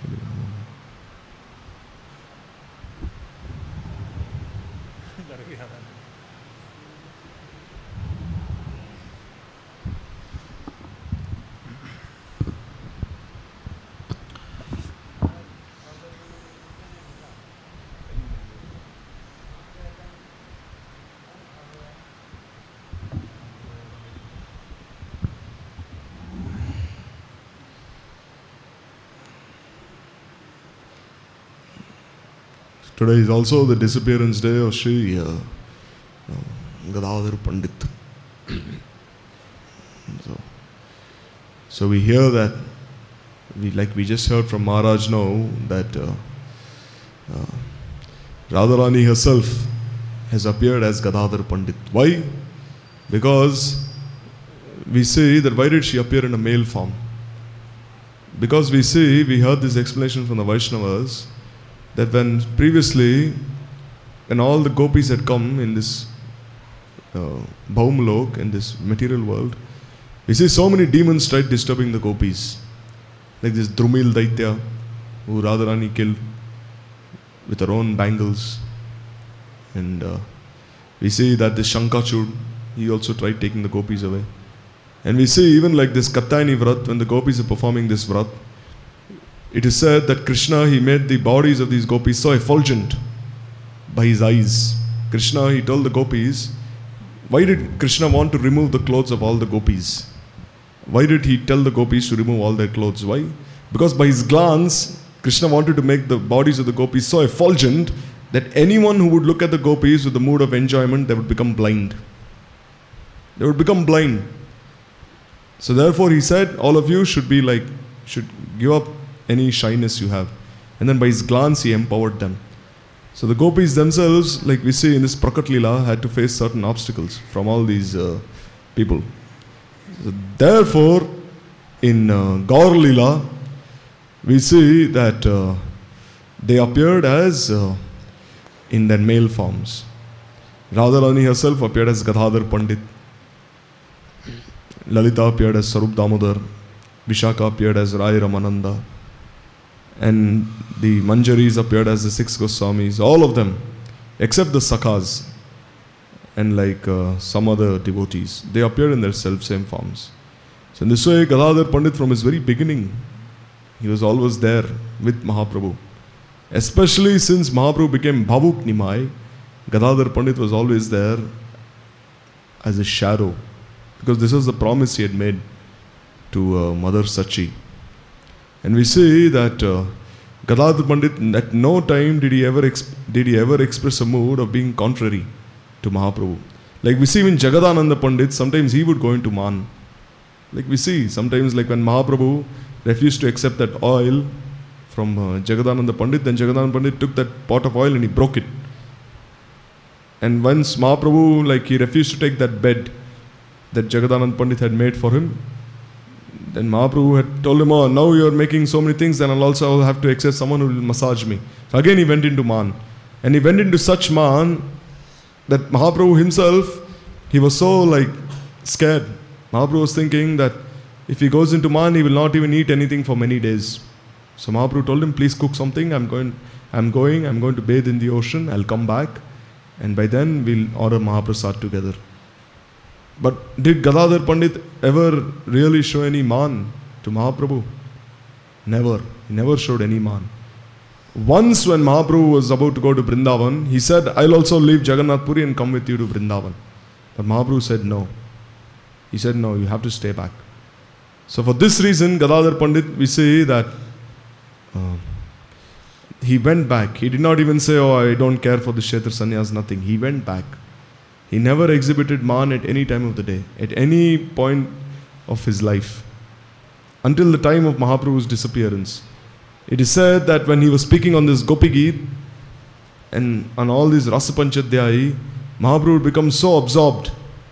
Speaker 2: Today is also the disappearance day of Sri uh, uh, Gadadhar Pandit. so, so we hear that, we like we just heard from Maharaj now that uh, uh, Radharani herself has appeared as Gadadhar Pandit. Why? Because we say that why did she appear in a male form? Because we see, we heard this explanation from the Vaishnavas, that when previously, when all the gopis had come in this uh, Bhaumlok, in this material world, we see so many demons tried disturbing the gopis. Like this Drumil Daitya, who Radharani killed with her own bangles. And uh, we see that this Shankachud, he also tried taking the gopis away. And we see even like this Katyayani Vrat, when the gopis are performing this Vrat, it is said that Krishna, he made the bodies of these gopis so effulgent by his eyes. Krishna, he told the gopis, why did Krishna want to remove the clothes of all the gopis? Why did he tell the gopis to remove all their clothes? Why? Because by his glance, Krishna wanted to make the bodies of the gopis so effulgent that anyone who would look at the gopis with the mood of enjoyment, they would become blind. They would become blind. So therefore he said, all of you should be like, should give up any shyness you have. And then by his glance he empowered them. So the gopis themselves, like we see in this Prakat Leela, had to face certain obstacles from all these uh, people. So therefore, in uh, Gaur Leela, we see that uh, they appeared as uh, in their male forms. Radharani herself appeared as Gadadhar Pandit. Lalita appeared as Sarup Damodar. Vishaka appeared as Rai Ramananda. And the Manjaris appeared as the six Goswamis. All of them, except the Sakhas and like uh, some other devotees, they appeared in their self-same forms. So in this way, Gadadhar Pandit from his very beginning, he was always there with Mahaprabhu. Especially since Mahaprabhu became Bhavuk Nimai, Gadadhar Pandit was always there as a shadow. Because this was the promise he had made to uh, Mother Sachi. And we see that uh, Gadadhar Pandit, at no time did he ever exp- did he ever express a mood of being contrary to Mahaprabhu. Like we see when Jagadananda Pandit, sometimes he would go into Man. Like we see, sometimes like when Mahaprabhu refused to accept that oil from uh, Jagadananda Pandit, then Jagadananda Pandit took that pot of oil and he broke it. And once Mahaprabhu, like he refused to take that bed that Jagadananda Pandit had made for him, then Mahaprabhu had told him, oh, now you are making so many things, then I'll also have to accept someone who will massage me. So again he went into Man. And he went into such Man that Mahaprabhu himself, he was so like scared. Mahaprabhu was thinking that if he goes into Man, he will not even eat anything for many days. So Mahaprabhu told him, please cook something, I'm going, I'm going, I'm going to bathe in the ocean, I'll come back. And by then we'll order Mahaprasad together. But did Gadadhar Pandit ever really show any man to Mahaprabhu? Never. He never showed any man. Once when Mahaprabhu was about to go to Vrindavan, he said, I'll also leave Jagannath Puri and come with you to Vrindavan. But Mahaprabhu said no. He said, no, you have to stay back. So for this reason, Gadadhar Pandit, we say that uh, he went back. He did not even say, oh, I don't care for the Kshetra Sannyas, nothing. He went back. He never exhibited Man at any time of the day, at any point of his life, until the time of Mahaprabhu's disappearance. It is said that when he was speaking on this Gopi Geet and on all these Rasapanchadhyayi, Mahaprabhu would become so absorbed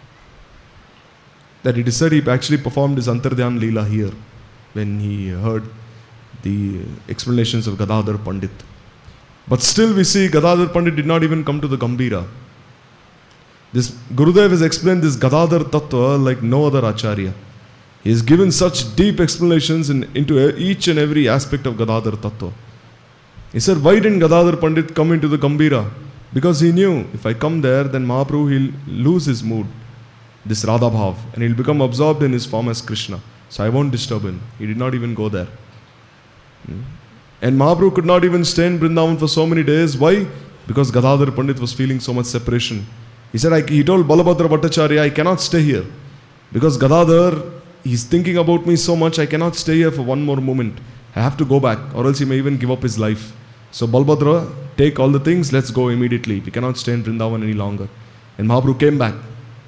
Speaker 2: that it is said he actually performed his Antardhyan Leela here when he heard the explanations of Gadadhar Pandit. But still we see Gadadhar Pandit did not even come to the Gambhira. This Gurudev has explained this Gadadhar Tattva like no other Acharya. He has given such deep explanations in, into each and every aspect of Gadadhar Tattva. He said, why didn't Gadadhar Pandit come into the Gambhira? Because he knew, if I come there, then Mahaprabhu, he'll lose his mood, this Radha Bhav, and he'll become absorbed in his form as Krishna. So I won't disturb him. He did not even go there. And Mahaprabhu could not even stay in Vrindavan for so many days. Why? Because Gadadhar Pandit was feeling so much separation. He said, I, he told Balabhadra Bhattacharya, I cannot stay here. Because Gadadhar, he's thinking about me so much, I cannot stay here for one more moment. I have to go back, or else he may even give up his life. So Balbhadra, take all the things, let's go immediately. We cannot stay in Vrindavan any longer. And Mahaprabhu came back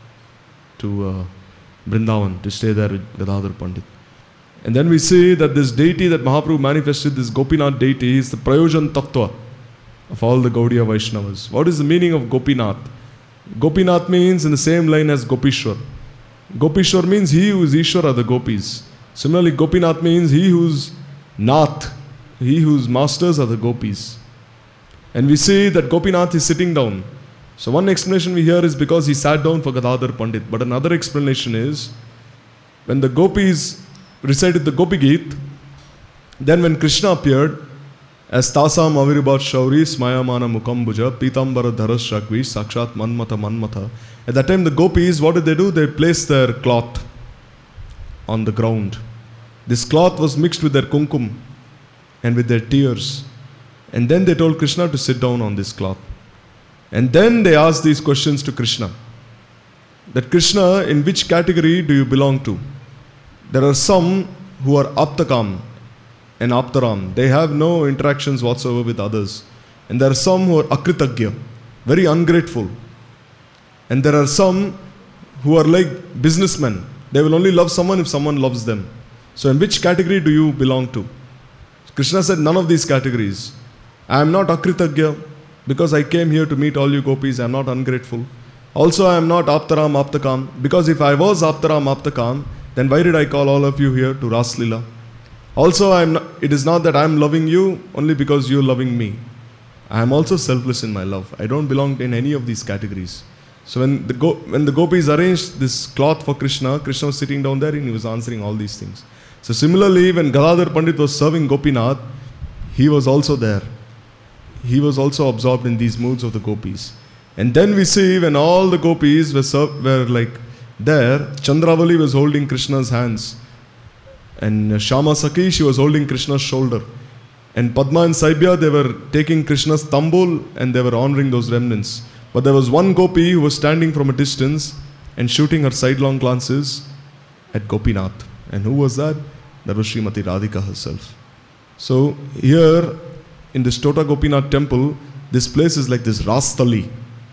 Speaker 2: to uh, Vrindavan to stay there with Gadadhar Pandit. And then we see that this deity that Mahaprabhu manifested, this Gopinath deity, is the Prayojan Tattva of all the Gaudiya Vaishnavas. What is the meaning of Gopinath? Gopinath means in the same line as Gopishwar. Gopishwar means he who is Ishwar are the gopis. Similarly, Gopinath means he who's Nath, he whose masters are the gopis. And we see that Gopinath is sitting down. So one explanation we hear is because he sat down for Gadadhar Pandit. But another explanation is, when the gopis recited the Gopi Geet, then when Krishna appeared as Tasam Aviribat Shauri Smayamana Mukambuja Pitambara Dharas Shakvi Sakshat Manmata Manmata. At that time the gopis, what did they do? They placed their cloth on the ground. This cloth was mixed with their kumkum and with their tears. And then they told Krishna to sit down on this cloth. And then they asked these questions to Krishna. That Krishna, in which category do you belong to? There are some who are Aptakam and Aptaram. They have no interactions whatsoever with others. And there are some who are Akritagya, very ungrateful. And there are some who are like businessmen. They will only love someone if someone loves them. So in which category do you belong to? Krishna said, none of these categories. I am not Akritagya because I came here to meet all you gopis. I am not ungrateful. Also I am not Aptaram Aptakam because if I was Aptaram Aptakam, then why did I call all of you here to Ras Leela? Also, I am not, it is not that I am loving you only because you are loving me. I am also selfless in my love. I don't belong in any of these categories. So when the, go, when the gopis arranged this cloth for Krishna, Krishna was sitting down there and he was answering all these things. So similarly, when Gadadhar Pandit was serving Gopinath, he was also there. He was also absorbed in these moods of the gopis. And then we see when all the gopis were, served, were like there, Chandravali was holding Krishna's hands. And Shama Sakhi, she was holding Krishna's shoulder. And Padma and Saibhya, they were taking Krishna's tambul and they were honoring those remnants. But there was one gopi who was standing from a distance and shooting her sidelong glances at Gopinath. And who was that? That was Srimati Radhika herself. So here in this Tota Gopinath temple, this place is like this Rastali.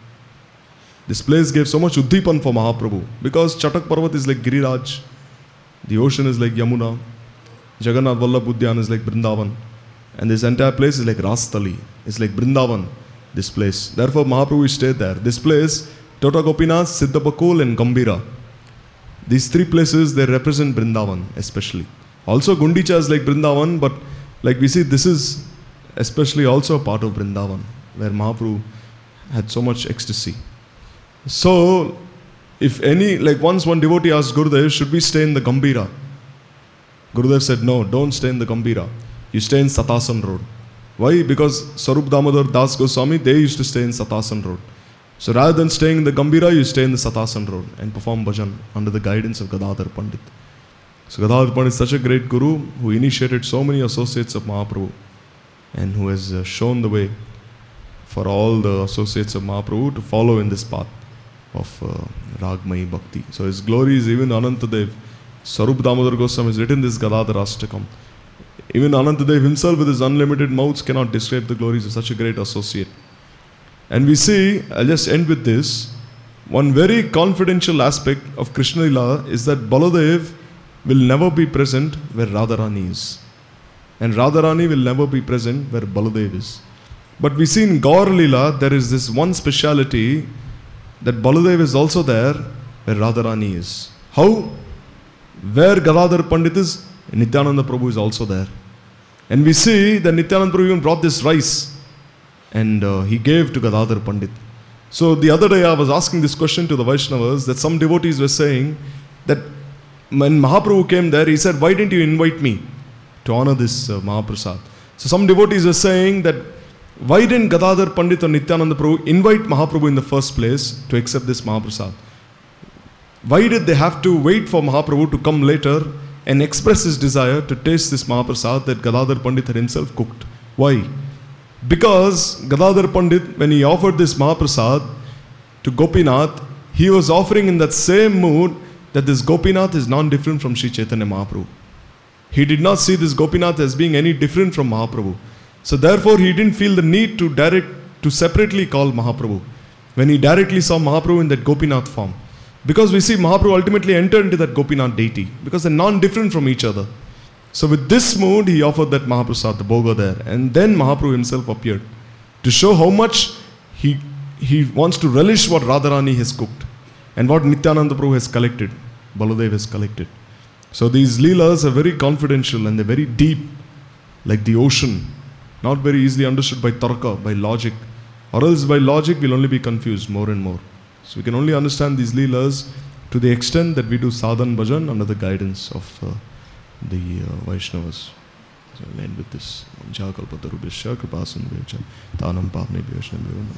Speaker 2: This place gave so much Uddipan for Mahaprabhu because Chatak Parvat is like Giriraj. The ocean is like Yamuna. Jagannath Vallabh Udyan is like Vrindavan. And this entire place is like Rastali. It's like Vrindavan, this place. Therefore Mahaprabhu stayed there. This place, Tota Gopinath, Siddhapakul and Gambhira. These three places, they represent Vrindavan especially. Also Gundicha is like Vrindavan, but like we see, this is especially also a part of Vrindavan, where Mahaprabhu had so much ecstasy. So, if any, like once one devotee asked Gurudev, should we stay in the Gambhira? Gurudev said, no, don't stay in the Gambhira. You stay in Satasan Road. Why? Because Sarup Damodar Das Goswami, they used to stay in Satasan Road. So rather than staying in the Gambhira, you stay in the Satasan Road and perform bhajan under the guidance of Gadadhar Pandit. So Gadadhar Pandit is such a great guru who initiated so many associates of Mahaprabhu and who has uh, shown the way for all the associates of Mahaprabhu to follow in this path of uh, Ragmayi Bhakti. So his glory is even Anantadev. Sarup Damodar Goswami has written this Gadadhar Ashtakam. Even Anantadev himself with his unlimited mouths cannot describe the glories of such a great associate. And we see, I'll just end with this, one very confidential aspect of Krishna Lila is that Baladev will never be present where Radharani is. And Radharani will never be present where Baladev is. But we see in Gaur Lila, there is this one speciality that Baladev is also there where Radharani is. How? Where Gadadhar Pandit is, Nityananda Prabhu is also there. And we see that Nityananda Prabhu even brought this rice and uh, he gave to Gadadhar Pandit. So the other day I was asking this question to the Vaishnavas that some devotees were saying that when Mahaprabhu came there, he said, why didn't you invite me to honor this uh, Mahaprasad? So some devotees were saying that why didn't Gadadhar Pandit or Nityananda Prabhu invite Mahaprabhu in the first place to accept this Mahaprasad? Why did they have to wait for Mahaprabhu to come later and express his desire to taste this Mahaprasad that Gadadhar Pandit had himself cooked? Why? Because Gadadhar Pandit, when he offered this Mahaprasad to Gopinath, he was offering in that same mood that this Gopinath is non-different from Sri Chaitanya Mahaprabhu. He did not see this Gopinath as being any different from Mahaprabhu. So therefore he didn't feel the need to direct to separately call Mahaprabhu when he directly saw Mahaprabhu in that Gopinath form. Because we see Mahaprabhu ultimately entered into that Gopinath deity, because they're non-different from each other. So with this mood, he offered that Mahaprasad, the Bhoga there. And then Mahaprabhu himself appeared to show how much he, he wants to relish what Radharani has cooked and what Nityananda Prabhu has collected, Baladev has collected. So these Leelas are very confidential and they're very deep, like the ocean, not very easily understood by Tarka, by logic. Or else by logic we'll only be confused more and more. So we can only understand these Leelas to the extent that we do sadhan bhajan under the guidance of uh, the uh, Vaishnavas. So I'll end with this. Jakalpatarubhyasya kripasindhuvya tanam pavnebhyo vaishnavyo namo.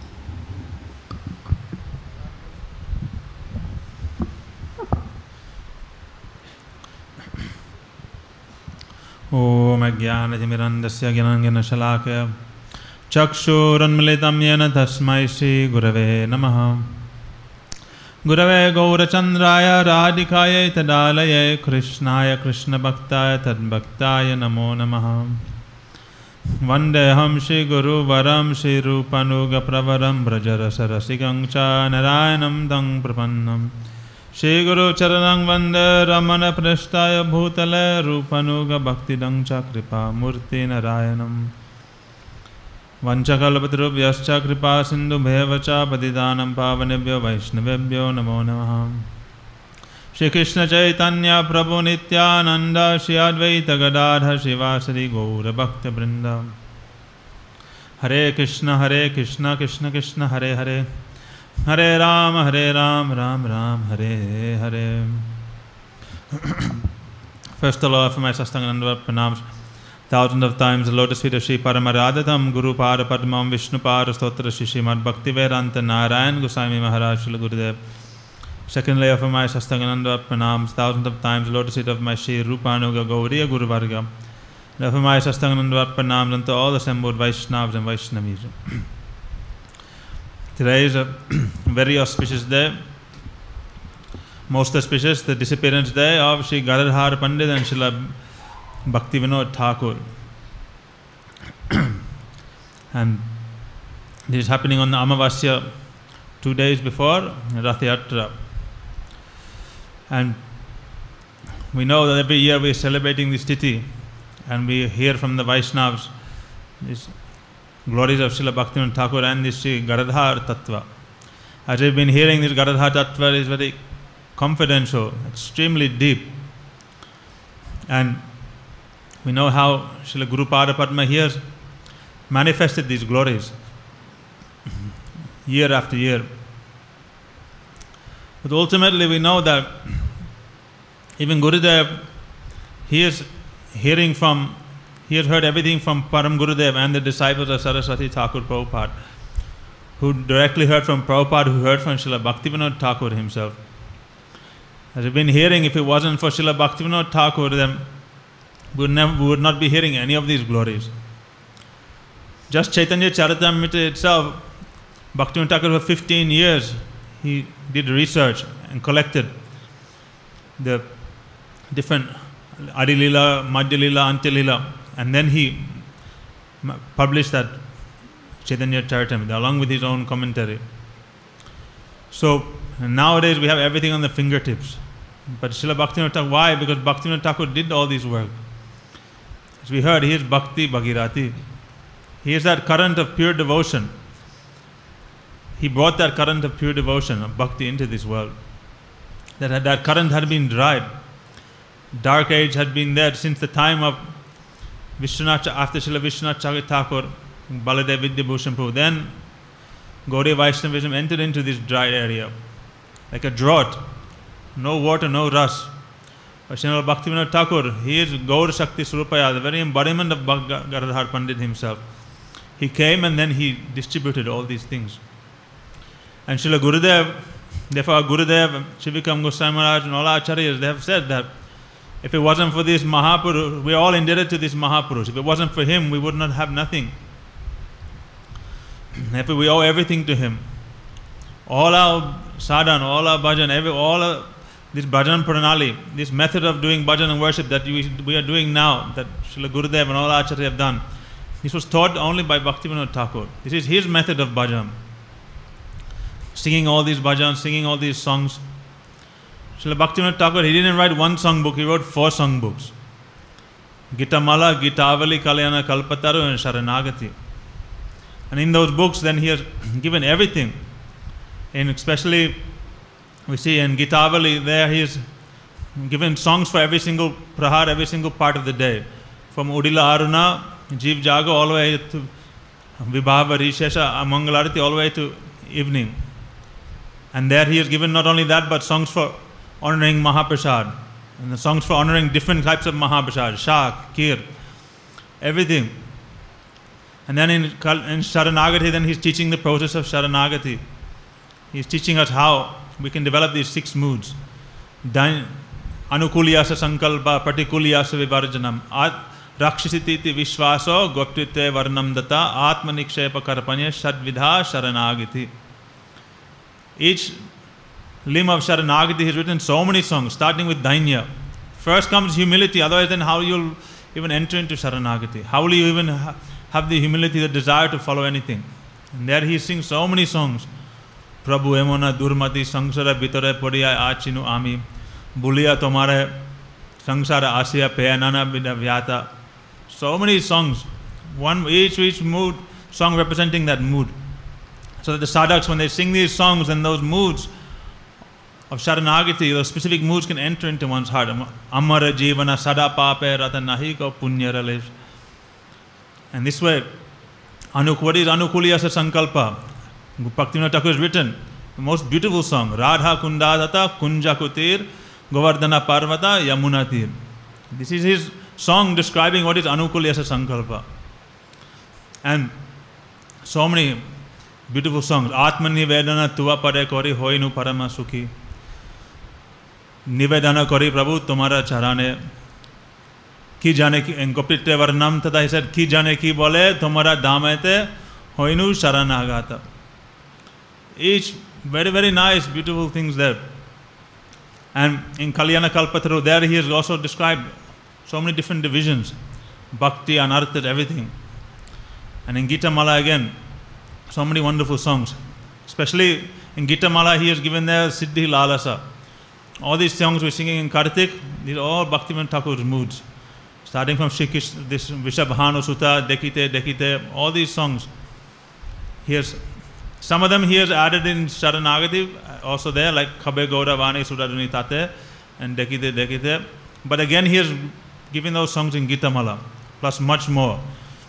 Speaker 3: Om Ajnanatimirandasya Gyananjanashalakaya Chakshurunmilitam Yena Tasmai Shri Gurave Namaha. Gurave Gaurachandraya Radhikaya Tadalaya Krishnaya Krishna Bhaktaya Tadbhaktaya Namo Namaha. Vandeham Shri Guru Varam Shri Rupanuga Pravaram Brajarasa Rasigancha Narayanam Dang Prapannam Shri Guru Charanang Vande Ramana Prashtaya Bhutale Rupanuga Bhakti Dangcha Kripa Murti Narayanam Vanchakalpatarubhyascha Kripa Sindhu Bhevacha Patidanam Pavanebhyo Vaishnavebhyo Namo Namaha. Shri Krishna Chaitanya Prabhu Nityananda Shri Advaita Gadadhar Shivasari Gaura Bhakta Vrinda. Hare Krishna Hare Krishna Krishna Krishna Hare Hare Hare Ram Hare Ram Ram Ram Hare Hare. First of all, offer my Sastangananda pranams thousands of times the lotus feet of Shri Paramaradatam Guru Pada Padmam Vishnu Pada Stotra Shri Srimad Bhakti Vedanta Narayan Goswami Maharaj Srila Gurudev. Secondly, offer my Sastangananda pranams thousands of times the lotus feet of my Shri Rupanuga Gauriya Guru Varga. And offer my Sastangananda pranams unto all assembled Vaishnavas and Vaishnavis. Today is a very auspicious day, most auspicious, the disappearance day of Shri Gadadhar Pandit and Srila Bhaktivinoda Thakur. And this is happening on the Amavasya, two days before Rath Yatra. And we know that every year we are celebrating this Tithi and we hear from the Vaishnavas this glories of Srila Bhaktivinoda Thakur and this Sri Gadadhar Tattva. As we've been hearing, this Gadadhar Tattva is very confidential, extremely deep. And we know how Srila Guru Pada Padma here manifested these glories year after year. But ultimately we know that even Gurudev, he is hearing from He has heard everything from Param Gurudev and the disciples of Saraswati Thakur Prabhupada, who directly heard from Prabhupada, who heard from Srila Bhaktivinoda Thakur himself. As we've been hearing, if it wasn't for Srila Bhaktivinoda Thakur, then we would, never, we would not be hearing any of these glories. Just Chaitanya Charitamrita itself, Bhaktivinoda Thakur for fifteen years, he did research and collected the different Adi Lila, Madhya Lila, Antya Lila. And then he published that Chaitanya Charitamrita along with his own commentary. So nowadays we have everything on the fingertips. But Srila Bhaktivinoda Thakur, why? Because Bhaktivinoda Thakur did all this work. As we heard, he is Bhakti Bhagirati. He is that current of pure devotion. He brought that current of pure devotion, of Bhakti, into this world. That, that current had been dried. Dark age had been there since the time of Vishwanath, after Srila Vishwanath Chakravarti Thakur, Baladev Vidyabhushan Prabhu. Then Gaudiya Vaishnavism entered into this dry area, like a drought, no water, no ras. But Srila Bhaktivinoda Thakur, he is Gaur Shakti Swarupaya, the very embodiment of Gadadhar Pandit himself. He came and then he distributed all these things. And Srila Gurudev, therefore Gurudev, Shivikam Goswami Maharaj and all Acharyas, they have said that if it wasn't for this Mahapurush, we are all indebted to this Mahapurush. If it wasn't for him, we would not have nothing. Therefore, we owe everything to him. All our sadhana, all our bhajan, every, all our, this bhajan pranali, this method of doing bhajan and worship that we, we are doing now, that Srila Gurudev and all Acharya have done, this was taught only by Bhaktivinoda Thakur. This is his method of bhajan. Singing all these bhajans, singing all these songs. Srila Bhaktivinoda Thakur, he didn't write one song book, he wrote four song books. Gita Mala, Gitavali, Kalyana Kalpataru and Sharanagati. And in those books then he has given everything. And especially we see in Gitavali there he has given songs for every single prahar, every single part of the day. From Udila Aruna, Jeev Jago all the way to Vibhava, Rishesha, Mangalarati all the way to evening. And there he has given not only that but songs for honoring Mahaprasad. And the songs for honoring different types of Mahaprasad, Shak, Kir, everything. And then in, in Sharanagati, then he's teaching the process of Sharanagati. He's teaching us how we can develop these six moods. Anukuliyasa sankalpa, partikulyasa vivarjanam, rakshasititi vishvaso, goptite varnam data, atmanikshepa karpanya, shadvidha Sharanagati. Each limb of Sharanagati has written so many songs, starting with Dainya. First comes humility, otherwise then how you'll even enter into Sharanagati? How will you even ha- have the humility, the desire to follow anything? And there he sings so many songs. Prabhu emona durmati sangsara bitare podiya achinu ami, buliya tomare sangsara asya peyanana vidavyata. So many songs, one each each mood, song representing that mood. So that the sadhaks, when they sing these songs and those moods of Sharanagati, those specific moods can enter into one's heart. Amara jivana sada pape rata nahiko punyaralesh. And this way, Anuk, what is Anukuliyasa Sankalpa? Bhaktivinoda Thakur has written the most beautiful song, Radha Kundadata Kunja Kutir Govardhana Parvata Yamuna Tir. This is his song describing what is Anukuliyasa Sankalpa. And so many beautiful songs. Atma Nivedana Tuva Pare Kori Hoinu Parama Sukhi. Nivedana Kori Prabhu Tumara Charane. Ki jane ki, in Gopite Varnam Tata he said, Ki jane ki bole Tumara Damete Hoinu Sharanagata. Each very, very nice, beautiful things there. And in Kalyana Kalpataru, there he has also described so many different divisions. Bhakti, Anartha, everything. And in Gita Mala again, so many wonderful songs. Especially in Gita Mala, he has given there Siddhi Lalasa. All these songs we're singing in Kartik, these are all Bhaktivinoda Thakur's moods. Starting from Shrikish, this Vishabhanu Sutta, Dekite, Dekite, all these songs. He has, some of them he has added in Sharanagati, also there, like Khabe Gaura Vani Sudaduni Tate and Dekite, Dekite. But again, he has given those songs in Gita Mala, plus much more.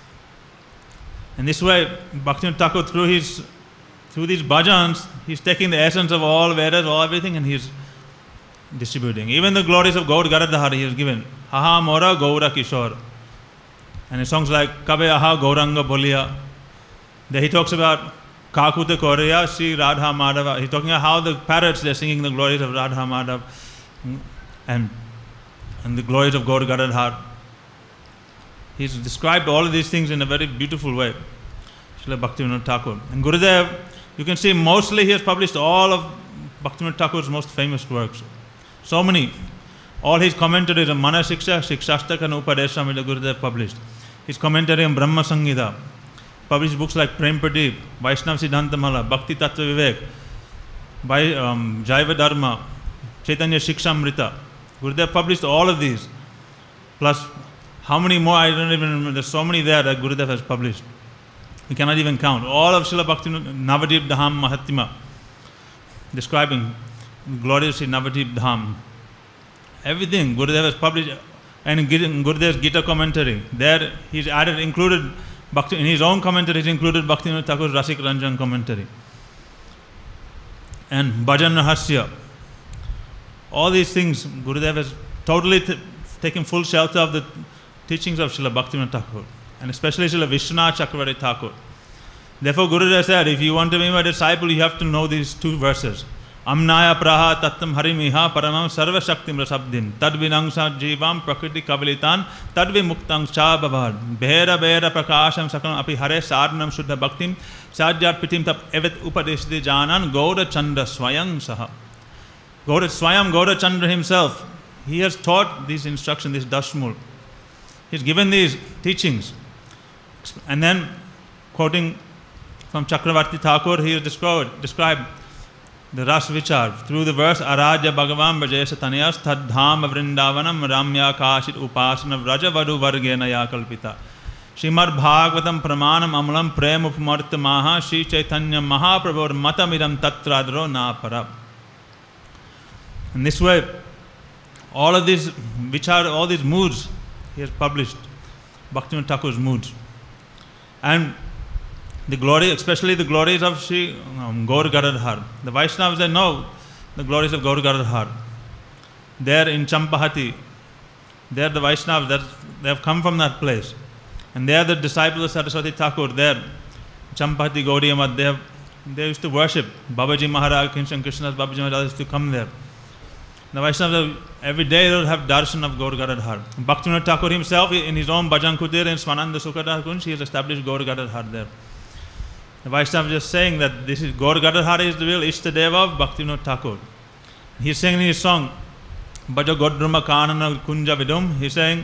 Speaker 3: And this way, Bhaktivinoda Thakur, through his, through these bhajans, he's taking the essence of all Vedas, all everything, and he's distributing. Even the glories of Gaur Garadhar he has given. Haha Mora Gaura Kishore. And in songs like Kabe Aha Gauranga Bolia, there he talks about Kakute Korea, Sri Radha Madhava. He's talking about how the parrots, they're singing the glories of Radha Madhav and, and the glories of Gaur Garadhar. He's described all of these things in a very beautiful way. Srila Bhaktivinoda Thakur. And Gurudev, you can see mostly he has published all of Bhaktivinoda Thakur's most famous works. So many. All his commentaries on Mana Shiksha, Shikshastak and Upadesham that Gurudev published. His commentary on Brahma Samhita. Published books like Prem Pradip, Vaishnav Siddhanta Mala, Bhakti Tattva Vivek, by um, Jaiva Dharma, Chaitanya Shikshamrita. Gurudev published all of these. Plus, how many more? I don't even remember. There's so many there that Gurudev has published. We cannot even count. All of Srila Bhaktivinoda, Navadip Dham Mahatma, describing glorious Sri Navadip Dham. Everything Gurudev has published, and in Gurudev's Gita commentary, there he's added, included, Bhakti, in his own commentary, he's included Bhaktivinoda Thakur's Rasik Ranjan commentary. And Bhajan Rahasya. All these things, Gurudev has totally t- taken full shelter of the teachings of Srila Bhaktivinoda Thakur, and especially Srila Vishwanath Chakravarti Thakur. Therefore, Gurudev said, if you want to be my disciple, you have to know these two verses. Amnaya praha tattam harimiha paramam sarva shaktim rasabdin tadvinangsa jivam prakriti kavilitan tadvi muktang cha bhavar bhera bhera prakasham sakam api hare sadhanam shuddha bhaktim sadyat pitim tap evet upadeshdi janan Gaura Chandra swayam saha. Gaura Swayam, Gaura Chandra himself, he has taught these instructions, this dashmul. He's given these teachings. And then, quoting from Chakravarti Thakur, he is described, described the Ras Vichar through the verse Araja Bhagavan Brajesa Tanayas Tadham Vrindavanam Ramya Kashit Upasana Vraja Vadu Vargenaya Kalpita Srimad Bhagavatam Pramanam Amalam Prem Upamarta Maha Shri Chaitanya Mahaprabhur Matamiram Tatradro Naparab. In this way, all of these Vichar, all these moods, he has published Bhaktivinoda Thakur's moods. And the glory, especially the glories of Sri um, Gaur Gadadhar. The Vaishnavas, they know the glories of Gaur Gadadhar. There in Champahati, there the Vaishnavas, that they have come from that place. And they are the disciples of Saraswati Thakur. There, Champahati Gaudiya Math, they, have, they used to worship. Babaji Maharaj, Krishna Krishna's Babaji Maharaj used to come there. The Vaishnavas, every day they will have darshan of Gaur Gadadhar. Bhaktivinoda Thakur himself, in his own Bhajan Kutir in Swananda Sukadhar Kunj, he has established Gaur Gadadhar there. The Vaishnava is just saying that this is Gaur Gadadhar is the real Ishtadeva of Bhaktivinoda Thakur. He is saying in his song, Bhaja Godruma Kanana Kunja Vidum, he is saying,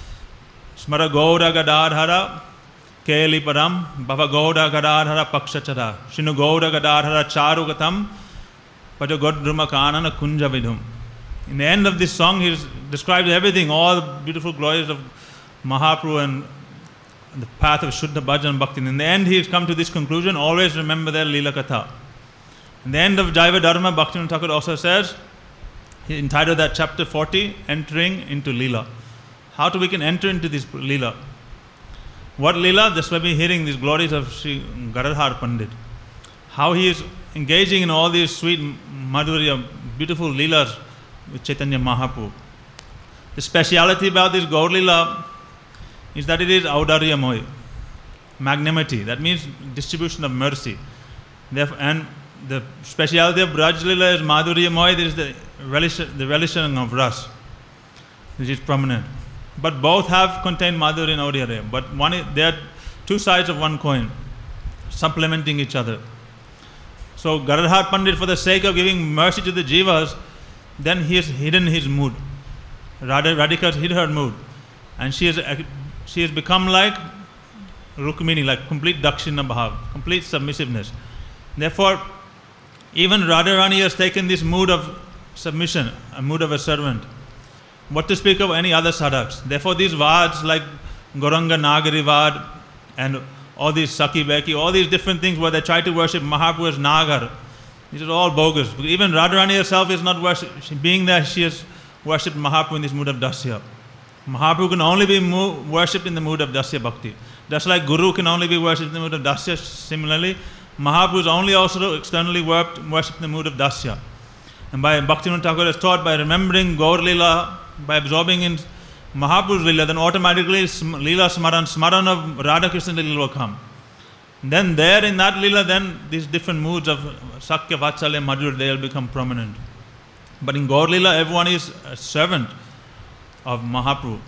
Speaker 3: Smara Gaura Gadadhara Keli Param, Bhava Gaura Gadadhara Pakshachara, Shinu Gaura Gadadhara Charugatam, Bhaja Godruma Kanana Kunja Vidum. In the end of this song, he describes everything, all the beautiful glories of Mahaprabhu and the path of Shuddha Bhajan and Bhakti. In the end, he has come to this conclusion, always remember their Leela Katha. In the end of Jaiva Dharma, Bhaktivinoda Thakur also says, he entitled that chapter forty, Entering into Leela. How do we can enter into this Leela? What Leela? That's why we're hearing these glories of Sri Gadadhar Pandit. How he is engaging in all these sweet Madhurya, beautiful Leelas with Chaitanya Mahaprabhu. The speciality about this Gaur Leela is that it is Audaryamoy, magnanimity. That means distribution of mercy. Therefore, and the speciality of Braj Leela is Madhuryamoy, this is the, relish, the relishing of ras, which is prominent. But both have contained Madhurya and Audharya. But one is, they are two sides of one coin, supplementing each other. So Gadadhar Pandit, for the sake of giving mercy to the jivas, then he has hidden his mood. Radhika hid her mood. And she has, she has become like Rukmini, like complete Dakshina Bhav, complete submissiveness. Therefore, even Radharani has taken this mood of submission, a mood of a servant. What to speak of any other sadhaks? Therefore, these vads like Gauranga Nagari Vad and all these Saki Beki, all these different things where they try to worship Mahaprabhu as Nagar, these are all bogus. Even Radharani herself is not worship. She, being there, she has worshipped Mahaprabhu in this mood of Dasya. Mahaprabhu can only be mo- worshipped in the mood of Dasya Bhakti. Just like Guru can only be worshipped in the mood of Dasya, similarly, Mahaprabhu is only also externally worshipped in the mood of Dasya. And by Bhaktivinoda Thakur has taught, by remembering Gaur Leela, by absorbing in Mahaprabhu's Leela, then automatically Leela Smaran, Smaran of Radha Krishna Leela will come. Then there in that Leela, then these different moods of Sakya, Vatsalya, Madhur, they will become prominent. But in Gaur Leela, everyone is a servant of Mahaprabhu.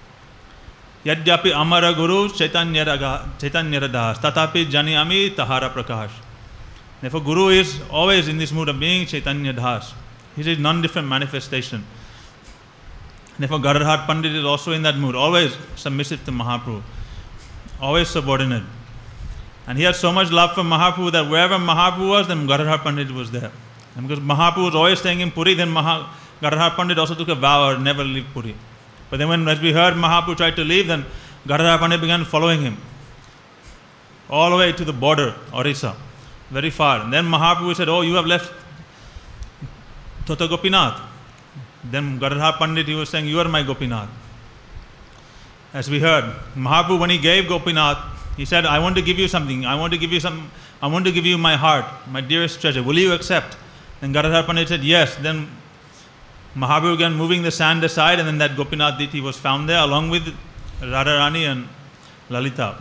Speaker 3: Yadyapi Amara Guru Chaitanya Das Tatapi Janiyami Tahara Prakash. Therefore, Guru is always in this mood of being Chaitanya Das. He is non-different manifestation. Therefore, Gadadhar Pandit is also in that mood, always submissive to Mahaprabhu, always subordinate. And he had so much love for Mahaprabhu that wherever Mahaprabhu was, then Gadadhar Pandit was there. And because Mahaprabhu was always staying in Puri, then Maha, Gadadhar Pandit also took a vow to never leave Puri. But then when, as we heard, Mahaprabhu tried to leave, then Gadadhar Pandit began following him all the way to the border, Orissa, very far. And then Mahaprabhu said, oh, you have left Tota Gopinath. Then Gadadhar Pandit, he was saying, you are my Gopinath. As we heard, Mahaprabhu, when he gave Gopinath, he said, I want to give you something. I want to give you some, I want to give you my heart, my dearest treasure. Will you accept? Then Gadadhar Pandit said, yes. Then Mahaprabhu began moving the sand aside, and then that Gopinath Diti was found there along with Radharani and Lalita.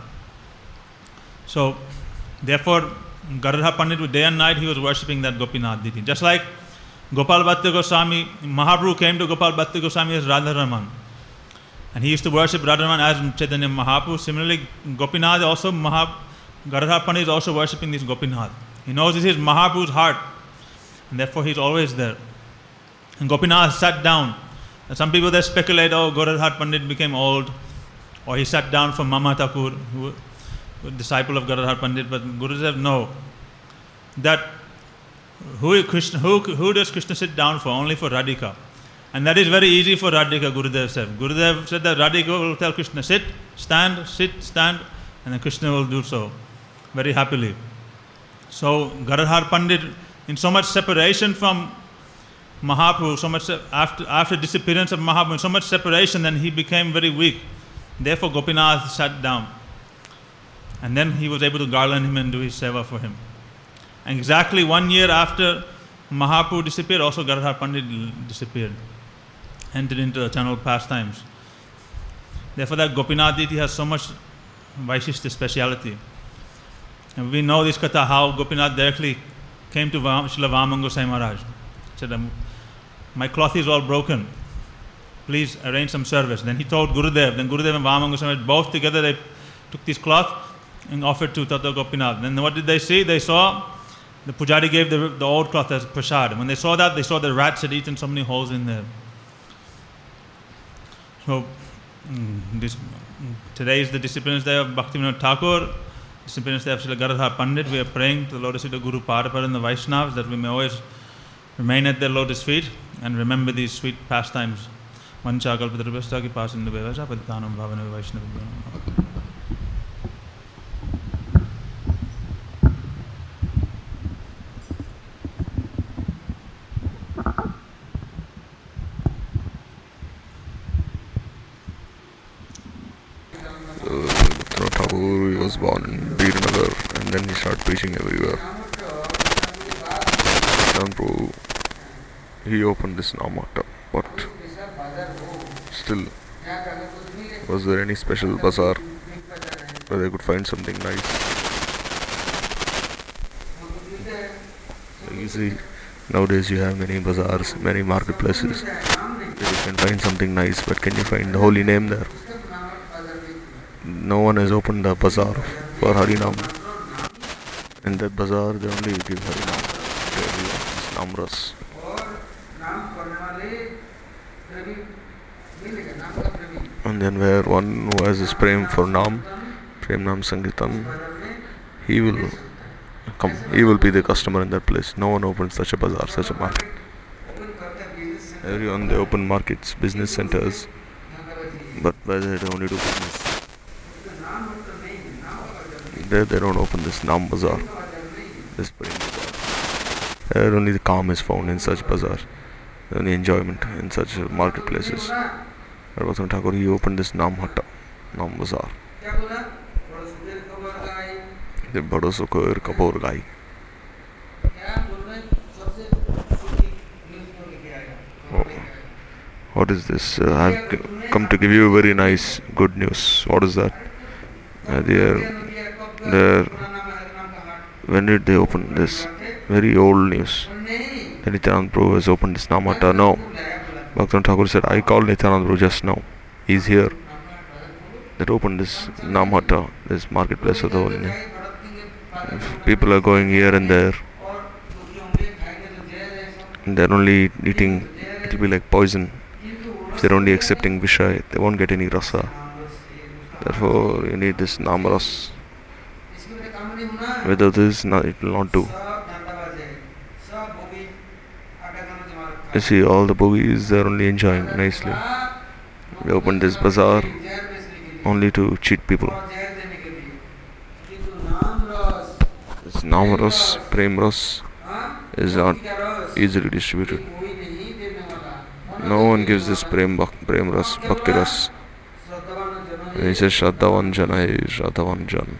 Speaker 3: So, therefore, Gadadhar Pandit, day and night, he was worshipping that Gopinath Diti. Just like Gopal Bhatta Goswami, Mahaprabhu came to Gopal Bhatta Goswami as Radharaman. And he used to worship Radharaman as Chaitanya Mahaprabhu. Similarly, Gopinath also, Mahap, Gadadhar Pandit is also worshipping this Gopinath. He knows this is Mahaprabhu's heart. And therefore, he is always there. And Gopinath sat down. And some people they speculate, oh, Gadadhar Pandit became old. Or he sat down for Mama Thakur. Who, disciple of Gadadhar Pandit, but Gurudev know that who, Krishna, who, who does Krishna sit down for? Only for Radhika. And that is very easy for Radhika, Gurudev said. Gurudev said that Radhika will tell Krishna, sit, stand, sit, stand, and then Krishna will do so very happily. So Gadadhar Pandit, in so much separation from Mahaprabhu, so much after, after disappearance of Mahaprabhu, so much separation, then he became very weak. Therefore Gopinath sat down. And then he was able to garland him and do his seva for him. And exactly one year after Mahaprabhu disappeared, also Gadadhar Pandit disappeared, entered into the channel pastimes. Therefore that Gopinath Deity has so much Vaishishta speciality. And we know this katha, how Gopinath directly came to Vam, Srila Vaman Gosai Maharaj. Said, my cloth is all broken. Please arrange some service. Then he told Gurudev. Then Gurudev and Vaman Gosai Maharaj, both together, they took this cloth and offered to Tata Gopinath. Then what did they see? They saw the pujari gave the, the old cloth as prasad. When they saw that, they saw the rats had eaten so many holes in there. So, this, today is the Disciplinary Day of Bhaktivinoda Thakur, Disciplinary Day of Srila Gadadhar Pandit. We are praying to the lotus feet of Guru Padapara and the Vaishnavas that we may always remain at their lotus feet and remember these sweet pastimes. Mancha kalpatarubhastha ki pasindu bevasa padithanam bhavana vaishnava.
Speaker 4: Thakur was born in Veernagar and then he started preaching everywhere. Nityananda Prabhu, he opened this Namata, but still, was there any special bazaar where they could find something nice? You see, nowadays you have many bazaars, many marketplaces where you can find something nice, but can you find the holy name there? No one has opened a bazaar for Harinam. In that bazaar, they only give Harinam. It's Namras. And then where one who has this prem for Nam, Prem Nam Sangitan, he will come. He will be the customer in that place. No one opens such a bazaar, such a market. Everyone, they open markets, business centers, but where they only do business. There they don't open this Nam Bazaar, this Prem Bazaar. There only the calm is found in such bazaar, only enjoyment in such marketplaces. Bhaktivinoda Thakur, he opened this Nam Hatta, Nam Bazaar. The Bado Sukher Kapoor Gai. Oh, what is this? Uh, I have come to give you a very nice, good news. What is that? Uh, they are There, when did they open this? Very old news. Then Nityananda Prabhu has opened this Namata. No. Bhaktivinoda Thakur said, I called Nityananda Prabhu just now. He's here. They opened this Namata, this marketplace of the holy name. People are going here and there. And they're only eating, it will be like poison. If they're only accepting Vishaya, they won't get any rasa. Therefore, you need this Namaras. Without this, no, it will not do. You see, all the bogies, they are only enjoying nicely. They opened this bazaar only to cheat people. This Namaras, Premras is not easily distributed. No one gives this Prem, Premras, Bhaktiras. He says, Shraddhavan Jana, Shraddhavan Jan.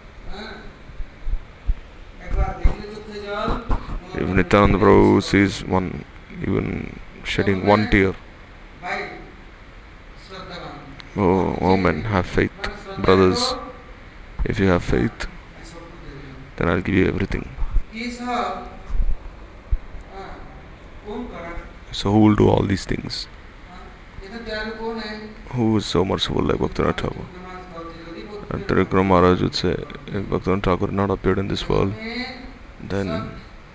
Speaker 4: If Nityananda Prabhu sees one, even shedding one tear, oh, oh men, have faith. Brothers, if you have faith, then I'll give you everything. So who will do all these things? Who is so merciful like Bhaktivinoda Thakur? And Trivikram Maharaj would say, if Bhaktivinoda Thakur had not appeared in this world, then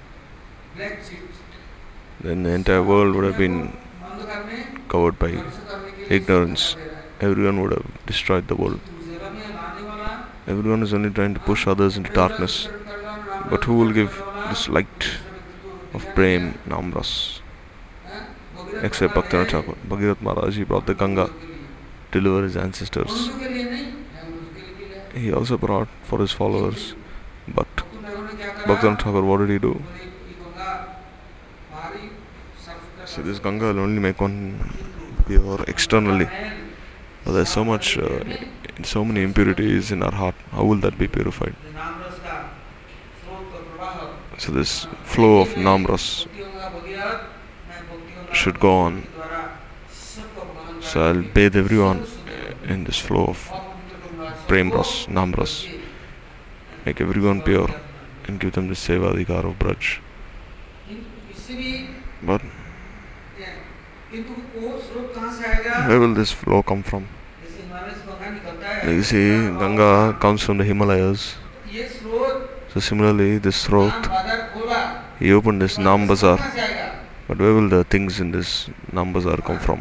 Speaker 4: then the entire world would have been covered by ignorance. Everyone would have destroyed the world. Everyone is only trying to push others into darkness. But who will give this light of Prem Namras? Except Bhaktivinoda Thakur. Bhagirath Maharaj, he brought the Ganga to deliver his ancestors. He also brought for his followers. But Bhaktivinoda Thakur, what did he do? So this Ganga will only make one pure externally. But there's so much, uh, so many impurities in our heart. How will that be purified? So this flow of Namras should go on. So I'll bathe everyone in this flow of Premras, Namras. Make everyone pure and give them the Sevadikar of Braj. But where will this flow come from? Like you see, Ganga comes from the Himalayas. So similarly, this throat, he opened this Nam Bazaar. But where will the things in this Nam Bazaar come from?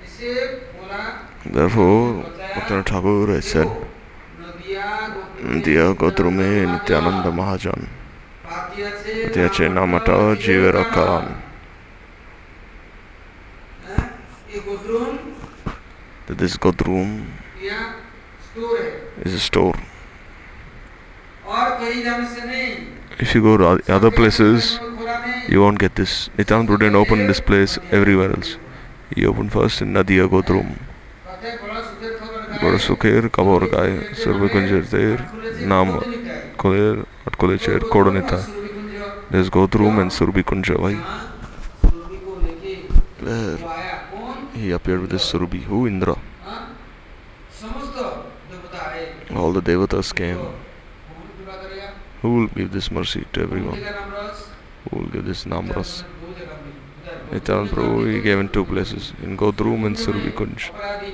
Speaker 4: Therefore, Bhaktivinoda Thakur has said, Diya Gotrume Nityananda Mahajan Diya Che Namata Jivera Karan. That this Godroom is a store. If you go to other places, you won't get this. Nityananda didn't open this place everywhere else. He opened first in Nadiya Godroom. Bada Sukher, Kabor Gai, Surbi Kunjir There, Nam Koler, at Kolecher, Kodonita. There's Godroom and Surbi Kunja. There he appeared with this Surbi. Who? Indra. All the devatas came. Who will give this mercy to everyone? Who will give this Namras? Nityananda Prabhu, he gave in two places, in Godroom and Surbi Kunj.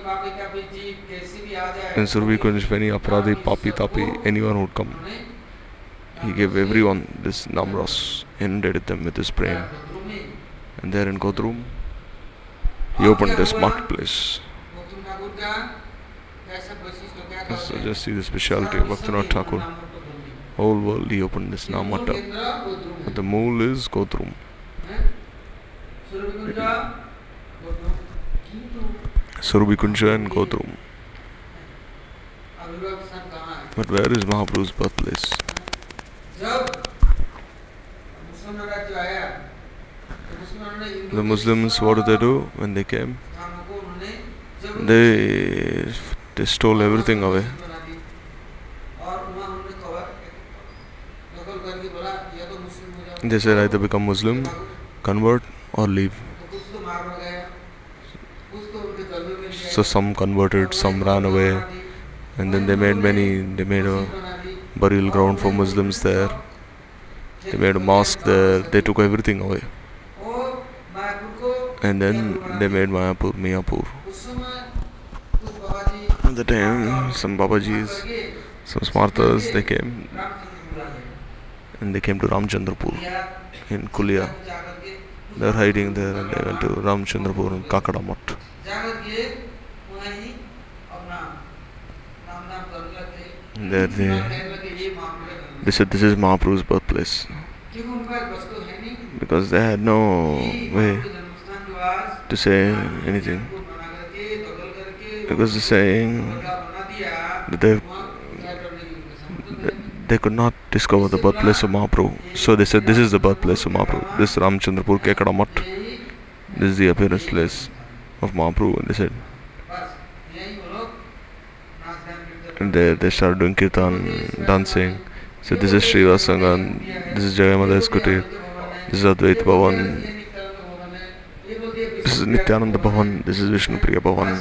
Speaker 4: In Surbi Kunj, if any Apradi, Papi, Tapi, anyone would come, he gave everyone this Namras, inundated them with his praying. And there in Godroom, he opened this marketplace. So just see the speciality of Bhaktivinoda Thakur. Whole world he opened this Namata. But the mool is Godroom. Surbi Kunja and Godroom. But where is Mahaprabhu's birthplace? The Muslims, what did they do when they came? They, they stole everything away. They said either become Muslim, convert or leave. So some converted, some ran away, and then they made many, they made a burial ground for Muslims there. They made a mosque there, they took everything away. And then they made Mayapur, Miyapur. At the time, some Babajis, some Smartas, they came. And they came to Ramchandrapur in Kulia. They were hiding there and they went to Ramchandrapur and Kakadamat. There they, they said this is Mahaprabhu's birthplace. Because they had no way to say anything. Because they're saying that they They could not discover the birthplace of Mahaprabhu. So they said, this is the birthplace of Mahaprabhu. This is Ramchandrapur Kekadamat. This is the appearance place of Mahaprabhu. And they said, and they, they started doing kirtan, dancing. So this is Srivas Sangha, this is Jayamada's Kutir, this is Advaita Bhavan, this is Nityananda Bhavan, this is Vishnupriya Bhavan.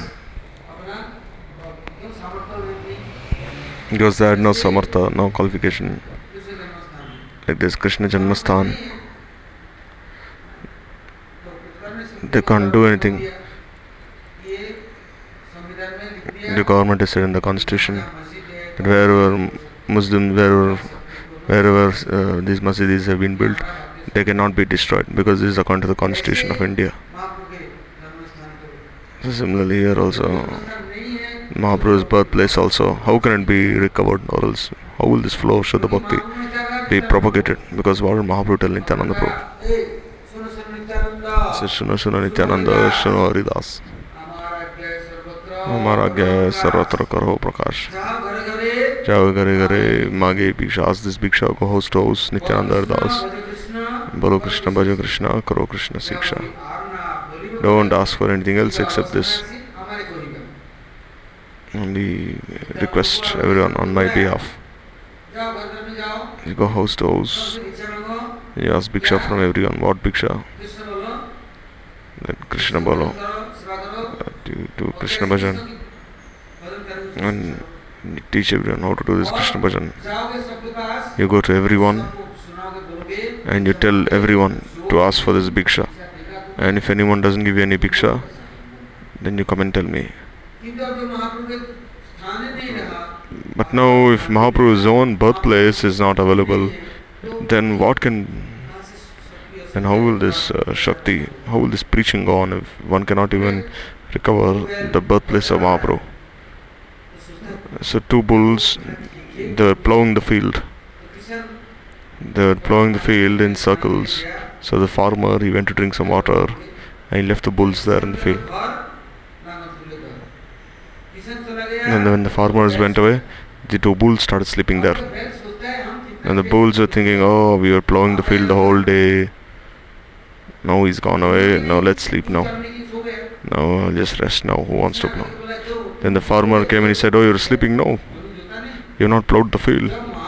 Speaker 4: Because they had no samartha, no qualification. Like this Krishna Janmasthan. They can't do anything. The government has said in the constitution that wherever Muslims, wherever, wherever uh, these masjidis have been built, they cannot be destroyed because this is according to the constitution of India. So similarly here also, Mahaprabhu's birthplace also. How can it be recovered, or else how will this flow of Shuddha Bhakti be propagated? Because what did Mahaprabhu tell Nityananda Prabhu? He said, Shuna Shuna Nityananda Shuna Haridas Hamara Gya Sarvatra Karo Prakash. Jao Gare Gare Mage Bhiksha. Ask this Bhiksha, go house to house, Nityananda Haridas. Bolo Krishna Bhajo Krishna Karo Krishna Siksha. Don't ask for anything else except this. Only request everyone on my behalf. You go house to house. You ask Bhiksha from everyone. What Bhiksha? Then Krishna Bolo. To, to Krishna Bhajan. And teach everyone how to do this Krishna Bhajan. You go to everyone and you tell everyone to ask for this Bhiksha. And if anyone doesn't give you any Bhiksha, then you come and tell me. But now if Mahaprabhu's own birthplace is not available, then what can, then how will this uh, Shakti, how will this preaching go on if one cannot even recover the birthplace of Mahaprabhu? So two bulls, they were plowing the field. They were plowing the field in circles. So the farmer, he went to drink some water and he left the bulls there in the field. And when the farmers went away, the two bulls started sleeping there. And the bulls were thinking, oh, we were plowing the field the whole day. Now he's gone away. Now let's sleep now. Now just rest now. Who wants to plow? Then the farmer came and he said, oh, you're sleeping? No. You've not plowed the field.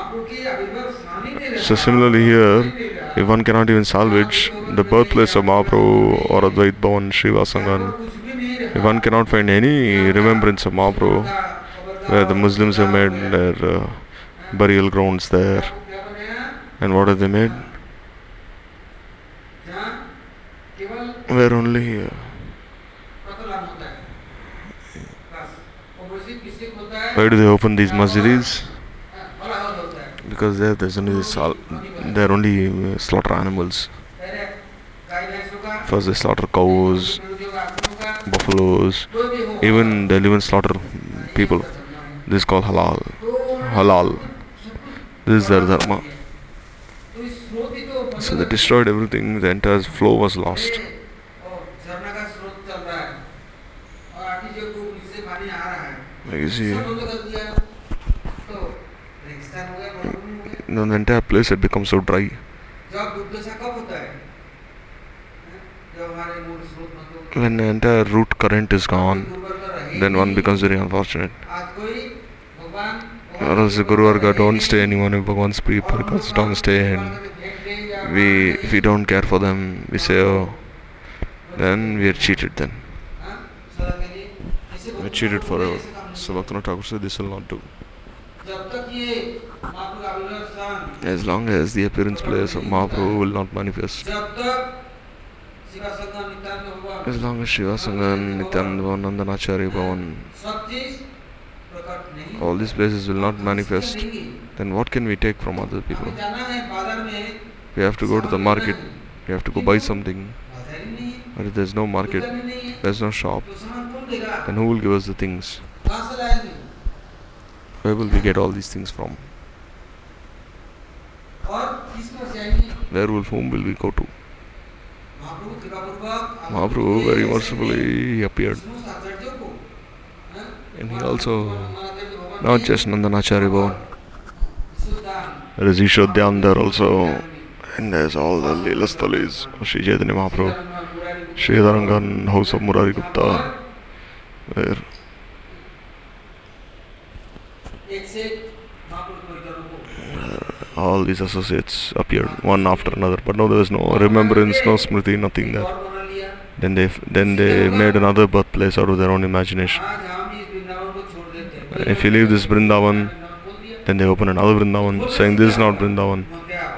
Speaker 4: So similarly here, if one cannot even salvage the birthplace of Mahaprabhu or Advait Bhavan, Srivasangan, if one cannot find any remembrance of Mahaprabhu, where the Muslims have made their uh, burial grounds there, and what have they made? Where only uh, why do they open these masjids? Because there there's only this, there are only uh, slaughter animals. First they slaughter cows, buffaloes, even they'll even slaughter people. This is called halal. Halal. This is their dharma. So they destroyed everything, the entire flow was lost. Like you see, the entire place had become so dry. When the entire root current is gone, then one becomes very unfortunate. Or else the Guru Varga don't stay anyone if Bhagwan's people don't stay, and we, if we don't care for them, we say, oh, then we are cheated then. We are cheated forever. So Bhaktivinoda Thakur said this will not do. As long as the appearance place of Mahaprabhu will not manifest, as long as Shiva Sangan, Nityananda Bhavan, Nandanacharya Bhavan, all these places will not manifest, then what can we take from other people? We have to go to the market, we have to go buy something. But if there is no market, there is no shop, then who will give us the things? Where will we get all these things from? Where will, whom will we go to? Mahaprabhu very mercifully he appeared. And he also, not just Nandanacharya Bhavan, there is Ishodhyan there also, and there is all the Leela Sthalis of Sri Chaitanya Mahaprabhu, Sri Dharangan, house of Murari Gupta, where all these associates appeared one after another, but now there is no remembrance, no smriti, nothing there. Then they then they made another birthplace out of their own imagination. And if you leave this Vrindavan, then they open another Vrindavan, saying this is not Vrindavan.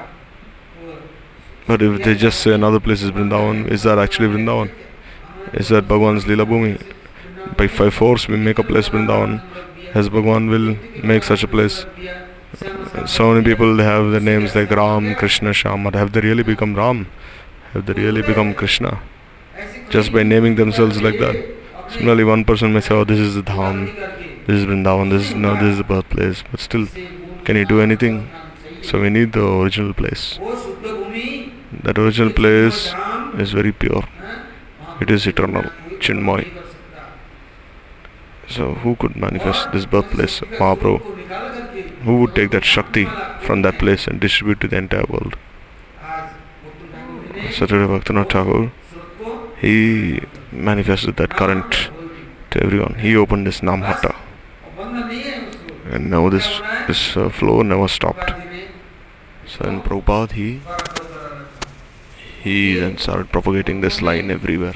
Speaker 4: But if they just say another place is Vrindavan, is that actually Vrindavan? Is that Bhagwan's Leela Bhumi? By, by force we make a place Vrindavan, as Bhagwan will make such a place. So many people, they have their names like Ram, Krishna, Shyam. Have they really become Ram? Have they really become Krishna? Just by naming themselves like that. Similarly, one person may say, oh, this is the Dham, This is Vrindavan, this is now this is the birthplace, but still, can you do anything? So we need the original place. That original place is very pure. It is eternal, Chinmay. So who could manifest this birthplace of Mahaprabhu? Who would take that Shakti from that place and distribute to the entire world? Satyavrat Bhaktivinoda Thakur, he manifested that current to everyone. He opened this Namhatta. And now this, this uh, flow never stopped. So in Prabhupada, he, he then started propagating this line everywhere.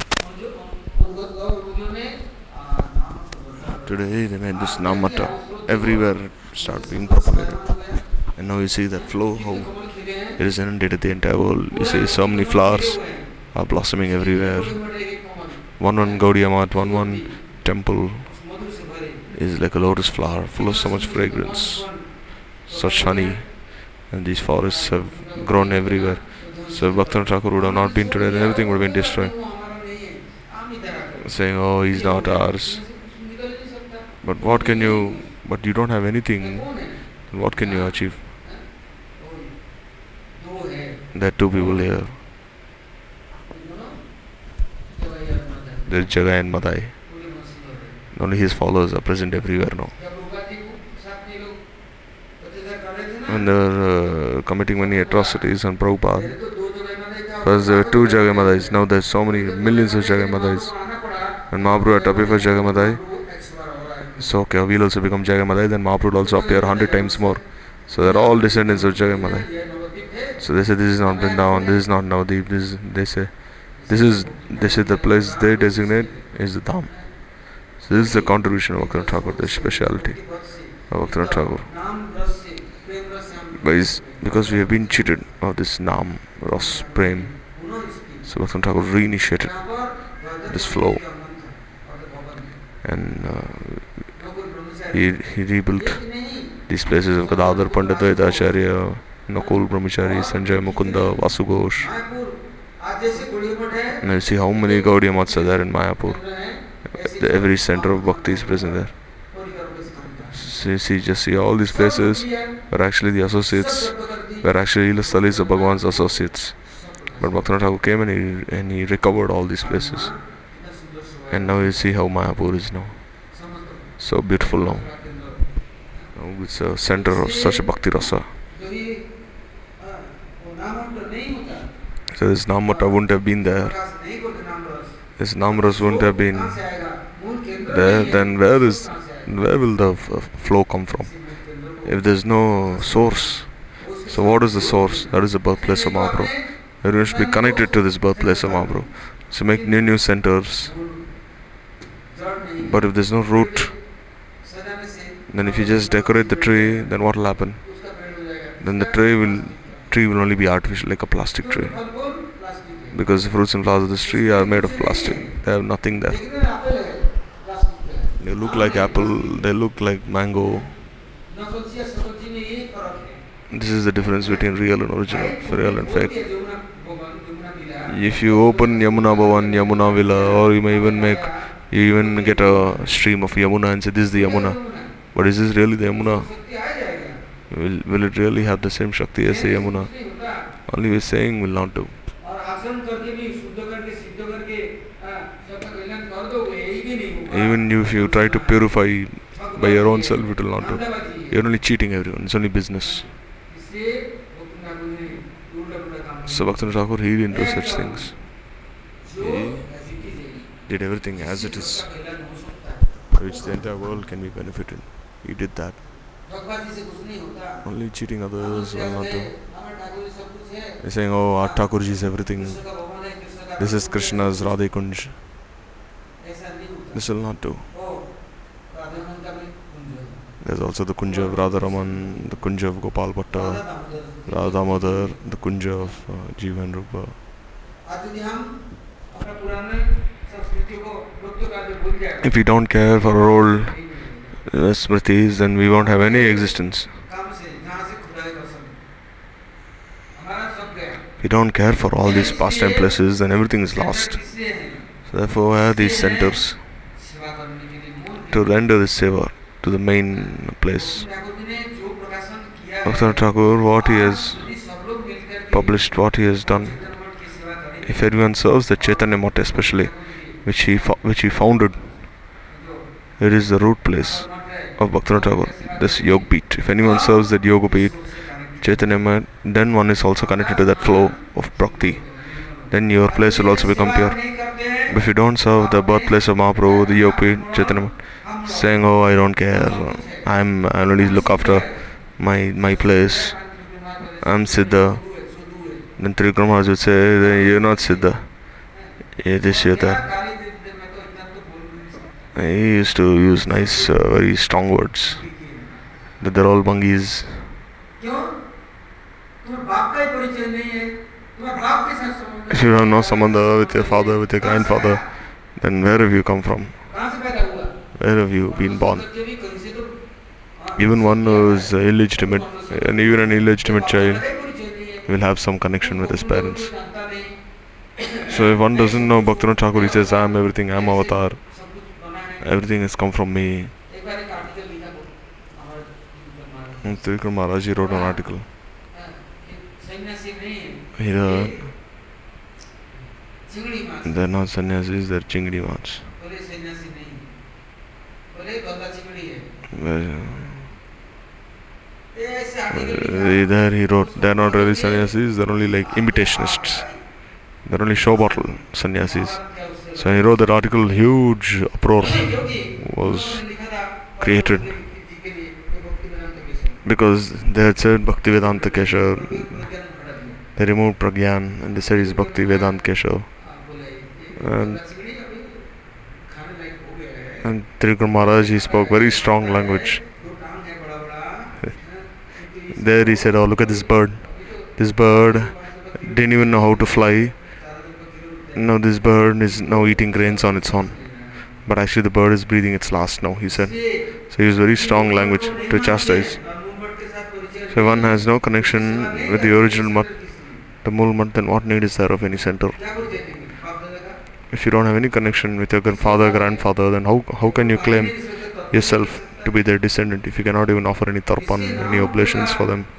Speaker 4: Today they made this Namhatta. Everywhere it started being propagated. And now you see that flow, how it is inundated the entire world. You see so many flowers are blossoming everywhere. One one Gaudiya Math, one one temple is like a lotus flower, full of so much fragrance, such honey, and these forests have grown everywhere. So if Bhaktivinoda Thakur would have not been today, then everything would have been destroyed. Saying, oh, he's not ours. But what can you, but you don't have anything, what can you achieve? There are two people here. There is Jagai and Madai. Only his followers are present everywhere now. When they were uh, committing many atrocities on Prabhupada, because there were two Jagai Madais, now there are so many millions of Jagai Madais. When Mahaprabhu had to appear for Jagai Madai, so okay, we'll also become Jagai Madai, then Mahaprabhu will also appear a hundred times more. So they're all descendants of Jagai Madai. So they say this is not Vrindavan, this is not Navadip, this is, they say this is they say the place they designate is the Dham. So this is the contribution of Bhaktivinoda Thakur, the speciality of Bhaktivinoda Thakur. But because we have been cheated of this Nam, Ras, Prem, so Bhaktivinoda Thakur reinitiated this flow. And uh, he, he rebuilt these places of Gadadhar Pandit Vaidacharya, Nakul Brahmachari, Sanjay Mukunda, Vasu Ghosh. And you see how many Gaudiya Maths are there in Mayapur. The, every center of Bhakti is present there. So you see, just see all these places were actually the associates, were actually the Stalis of Bhagavan's associates. But Bhaktivinoda Thakur came and he, and he recovered all these places. And now you see how Mayapur is now. So beautiful now. Now it's a center of such a Bhakti Rasa. So this Namhatta wouldn't have been there. This Namras wouldn't have been there. Then where is, where will the f- flow come from? If there is no source, so what is the source? That is the birthplace of Mahaprabhu. Everyone should be connected to this birthplace of Mahaprabhu. So make new new centers. But if there is no root, then if you just decorate the tree, then what will happen? Then the tree will tree will only be artificial, like a plastic tree. Because the fruits and flowers of this tree are made of plastic. They have nothing there. They look like apple, they look like mango. This is the difference between real and original, real and fake. If you open Yamuna Bhavan, Yamuna Villa, or you may even make, you even get a stream of Yamuna and say this is the Yamuna. But is this really the Yamuna? Will, will it really have the same Shakti as the Yamuna? Only we're saying will not do. Even if you try to purify by your own self, it will not do. You're only cheating everyone. It's only business. So Bhaktivinoda Thakur, he didn't do such things. He did everything as it is, which the entire world can be benefited. He did that. Only cheating others will not do. They're saying, oh, our Thakurji is everything. This is Krishna's Radhe Kunj. This will not do. There's also the Kunja of Radharaman, the Kunja of Gopal Bhatta, Radha Damodar, the Kunja of uh, Jivan Rupa. If we don't care for our old uh, smritis, then we won't have any existence. If we don't care for all these pastime places, then everything is lost. So therefore, where are these centers to render this seva? to the main place. Bhaktivinoda Thakur, what he has published, what he has done, if everyone serves the Chaitanya Math especially, which he which he founded, it is the root place of Bhaktivinoda Thakur, this Yoga Beat. If anyone serves that Yoga Beat, Chaitanya Math, then one is also connected to that flow of Bhakti. Then your place will also become pure. But if you don't serve the birthplace of Mahaprabhu, the Yoga Beat, Chaitanya Math, saying, oh, I don't care, I'm, I only look after my my place, I'm Siddha, then Trivikram Maharaj would say, you're not Siddha, you're this, you're that. He used to use nice, uh, very strong words, that they're all bungis. If you don't know Sambandha with your father, with your grandfather, then where have you come from? Where have you been born? Even one who is illegitimate, and even an illegitimate child, will have some connection with his parents. So if one doesn't know Bhaktivinoda Thakur, he says, I am everything, I am avatar, everything has come from me. And Trivikram Maharaj, he wrote an article. He wrote, they are not sannyasis, they are chingdi mats. There he wrote, they are not really sannyasis, they are only like imitationists. They are only show bottle sannyasis. So he wrote that article, huge uproar was created because they had said Bhakti Vedanta Keshav. They removed Pragyan and they said it's Bhakti Vedanta Keshav. And, and Trivikram Maharaj, he spoke very strong language. There he said, oh, look at this bird. This bird didn't even know how to fly. Now this bird is now eating grains on its own. But actually the bird is breathing its last now, he said. So he used very strong language to chastise. So one has no connection with the original mat, the Mool Mat, then what need is there of any center? If you don't have any connection with your father, grandfather, then how how can you claim yourself to be their descendant if you cannot even offer any tarpan, any oblations for them?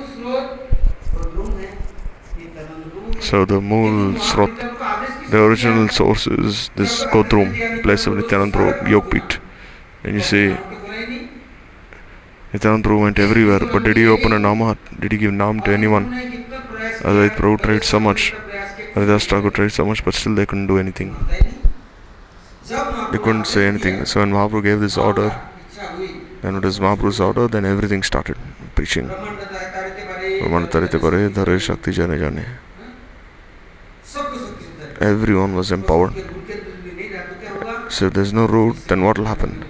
Speaker 4: So the Mool Srot, the original source is this Godrum, place of Nityananda Prabhu, Yoga Beat. And you see, Nityananda Prabhu went everywhere, but did he open a Nama? Did he give Nam to anyone? Advaita Prabhu tried so much, Haridas Thakur tried so much, but still they couldn't do anything. They couldn't say anything. So when Mahaprabhu gave this order, then it was Mahaprabhu's order, then everything started preaching. Everyone was empowered. So if there's no root, then what will happen?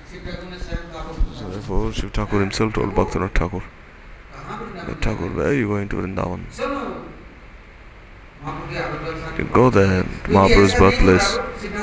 Speaker 4: So therefore, Shiv Thakur himself told Bhaktivinoda Thakur, Thakur, where are you going to Vrindavan? You go there, to Mahaprabhu's birthplace.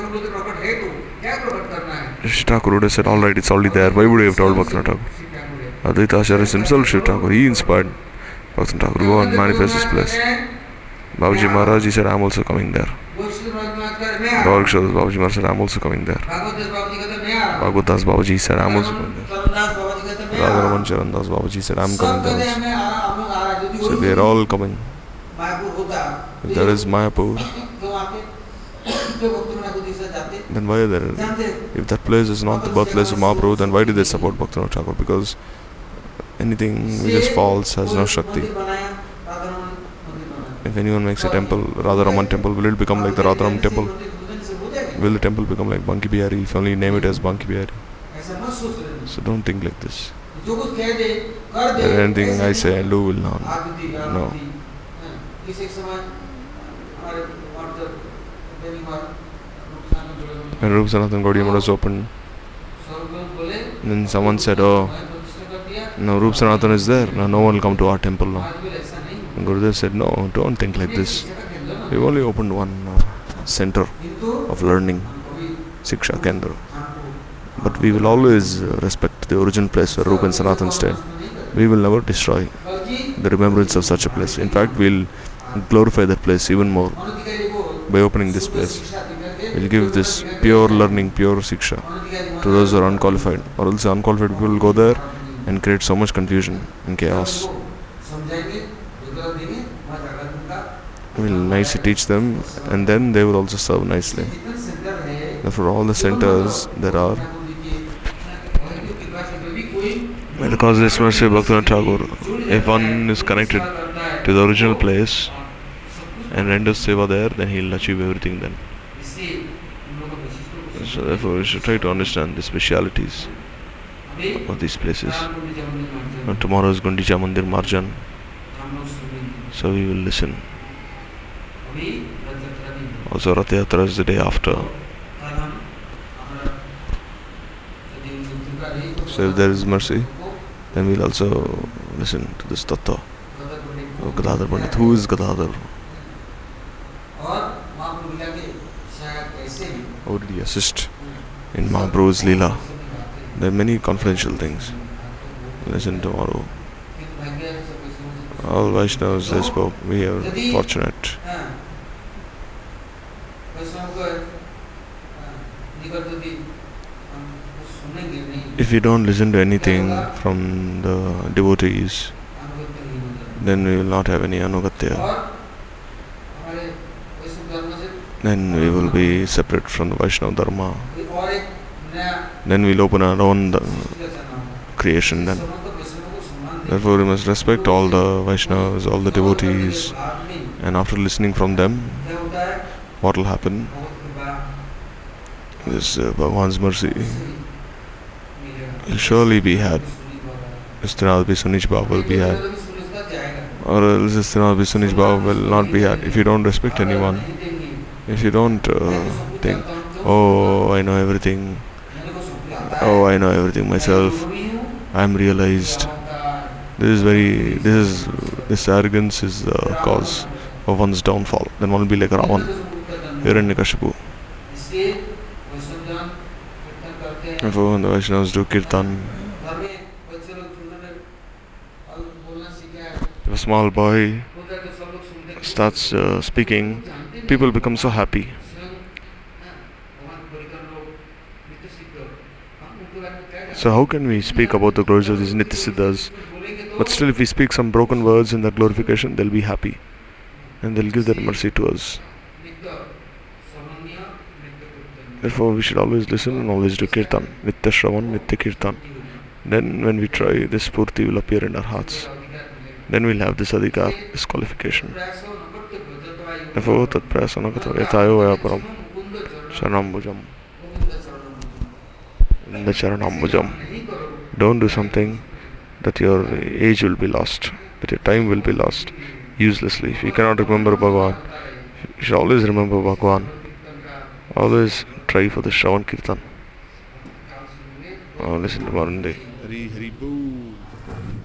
Speaker 4: Shiv Thakur would have said, alright, it's already there. Why would you have told Bhaktivinoda Thakur? Advaita Acharya himself, Shiv Thakur, he inspired Bhaktivinoda Thakur to go and manifest his place. Babaji Maharaj, he said, I'm also coming there. Gaurakshadas Babaji Maharaj said, I'm also coming there. Bhagavad Das Babaji said, I'm also coming there. Radharaman Charan Das Babaji said, I'm coming there also. So they are all coming. If there is Mayapur, then why are there? If that place is not the birthplace of Mahaprabhu, then why do they support Bhaktivinoda Thakur? Because anything which is false has no Shakti. If anyone makes a temple, Radharaman temple, will it become like the Radharaman temple? Will the temple become like Banki Bihari if only name it as Banki Bihari? So don't think like this. That anything I say and do will not. No. When Rupa Sanatana Gaudiya Math was opened, then someone said, oh, no, Rupa Sanatana is there, now no one will come to our temple now. And Gurudev said, no, don't think like this. We've only opened one uh, center of learning, Siksha Kendra. But we will always uh, respect the original place where Rupa and Sanatana stayed. We will never destroy the remembrance of such a place. In fact, we'll glorify that place even more by opening this place. will give this pure learning, pure siksha to those who are unqualified, or else unqualified people will go there and create so much confusion and chaos. We will nicely teach them, and then they will also serve nicely. Therefore, all the centers there are, by the causeless mercy of Bhaktivinoda Thakur, if one is connected to the original place and renders seva there, then he will achieve everything then. So therefore, we should try to understand the specialities of these places. And tomorrow is Gundicha Mandir Marjan, so we will listen. Also, Rath Yatra is the day after. So if there is mercy, then we will also listen to this tattva of Gadadhar Pandit. Who is Gadadhar? How did he assist in Mahaprabhu's Leela? There are many confidential things. Listen tomorrow. All Vaishnavas they spoke. We are fortunate. If we don't listen to anything from the devotees, then we will not have any anugatya. Then we will be separate from the Vaishnava Dharma. Then we will open our own creation then. Therefore we must respect all the Vaishnavas, all the devotees, and after listening from them, what will happen? This uh, Bhagavan's mercy will surely be had. Istinad Sunij Bhav will be had. Or else Istinad Sunij Bhav will not be had. If you don't respect anyone, if you don't uh, think, oh, I know everything, oh, I know everything myself, I am realized. This is very, this is, this arrogance is the cause of one's downfall. Then one will be like Ravan, Hiranyakashipu. Therefore, when the Vaishnavas do kirtan, if a small boy starts uh, speaking, people become so happy. So how can we speak about the glories of these Nityasiddhas? But still, if we speak some broken words in their glorification, they'll be happy. And they'll give their mercy to us. Therefore, we should always listen and always do kirtan. Nitya Shravan, Nitya Kirtan. Then when we try, this Purti will appear in our hearts. Then we'll have this adhikar, this qualification. Therefore, tat prasana yatayo vayaparam sharanambujam. The charanambujam. Don't do something that your age will be lost, that your time will be lost uselessly. If you cannot remember Bhagavan, you should always remember Bhagavan. Always try for the Shravan Kirtan. Oh, listen to Varun Day. Hari Hari Boo.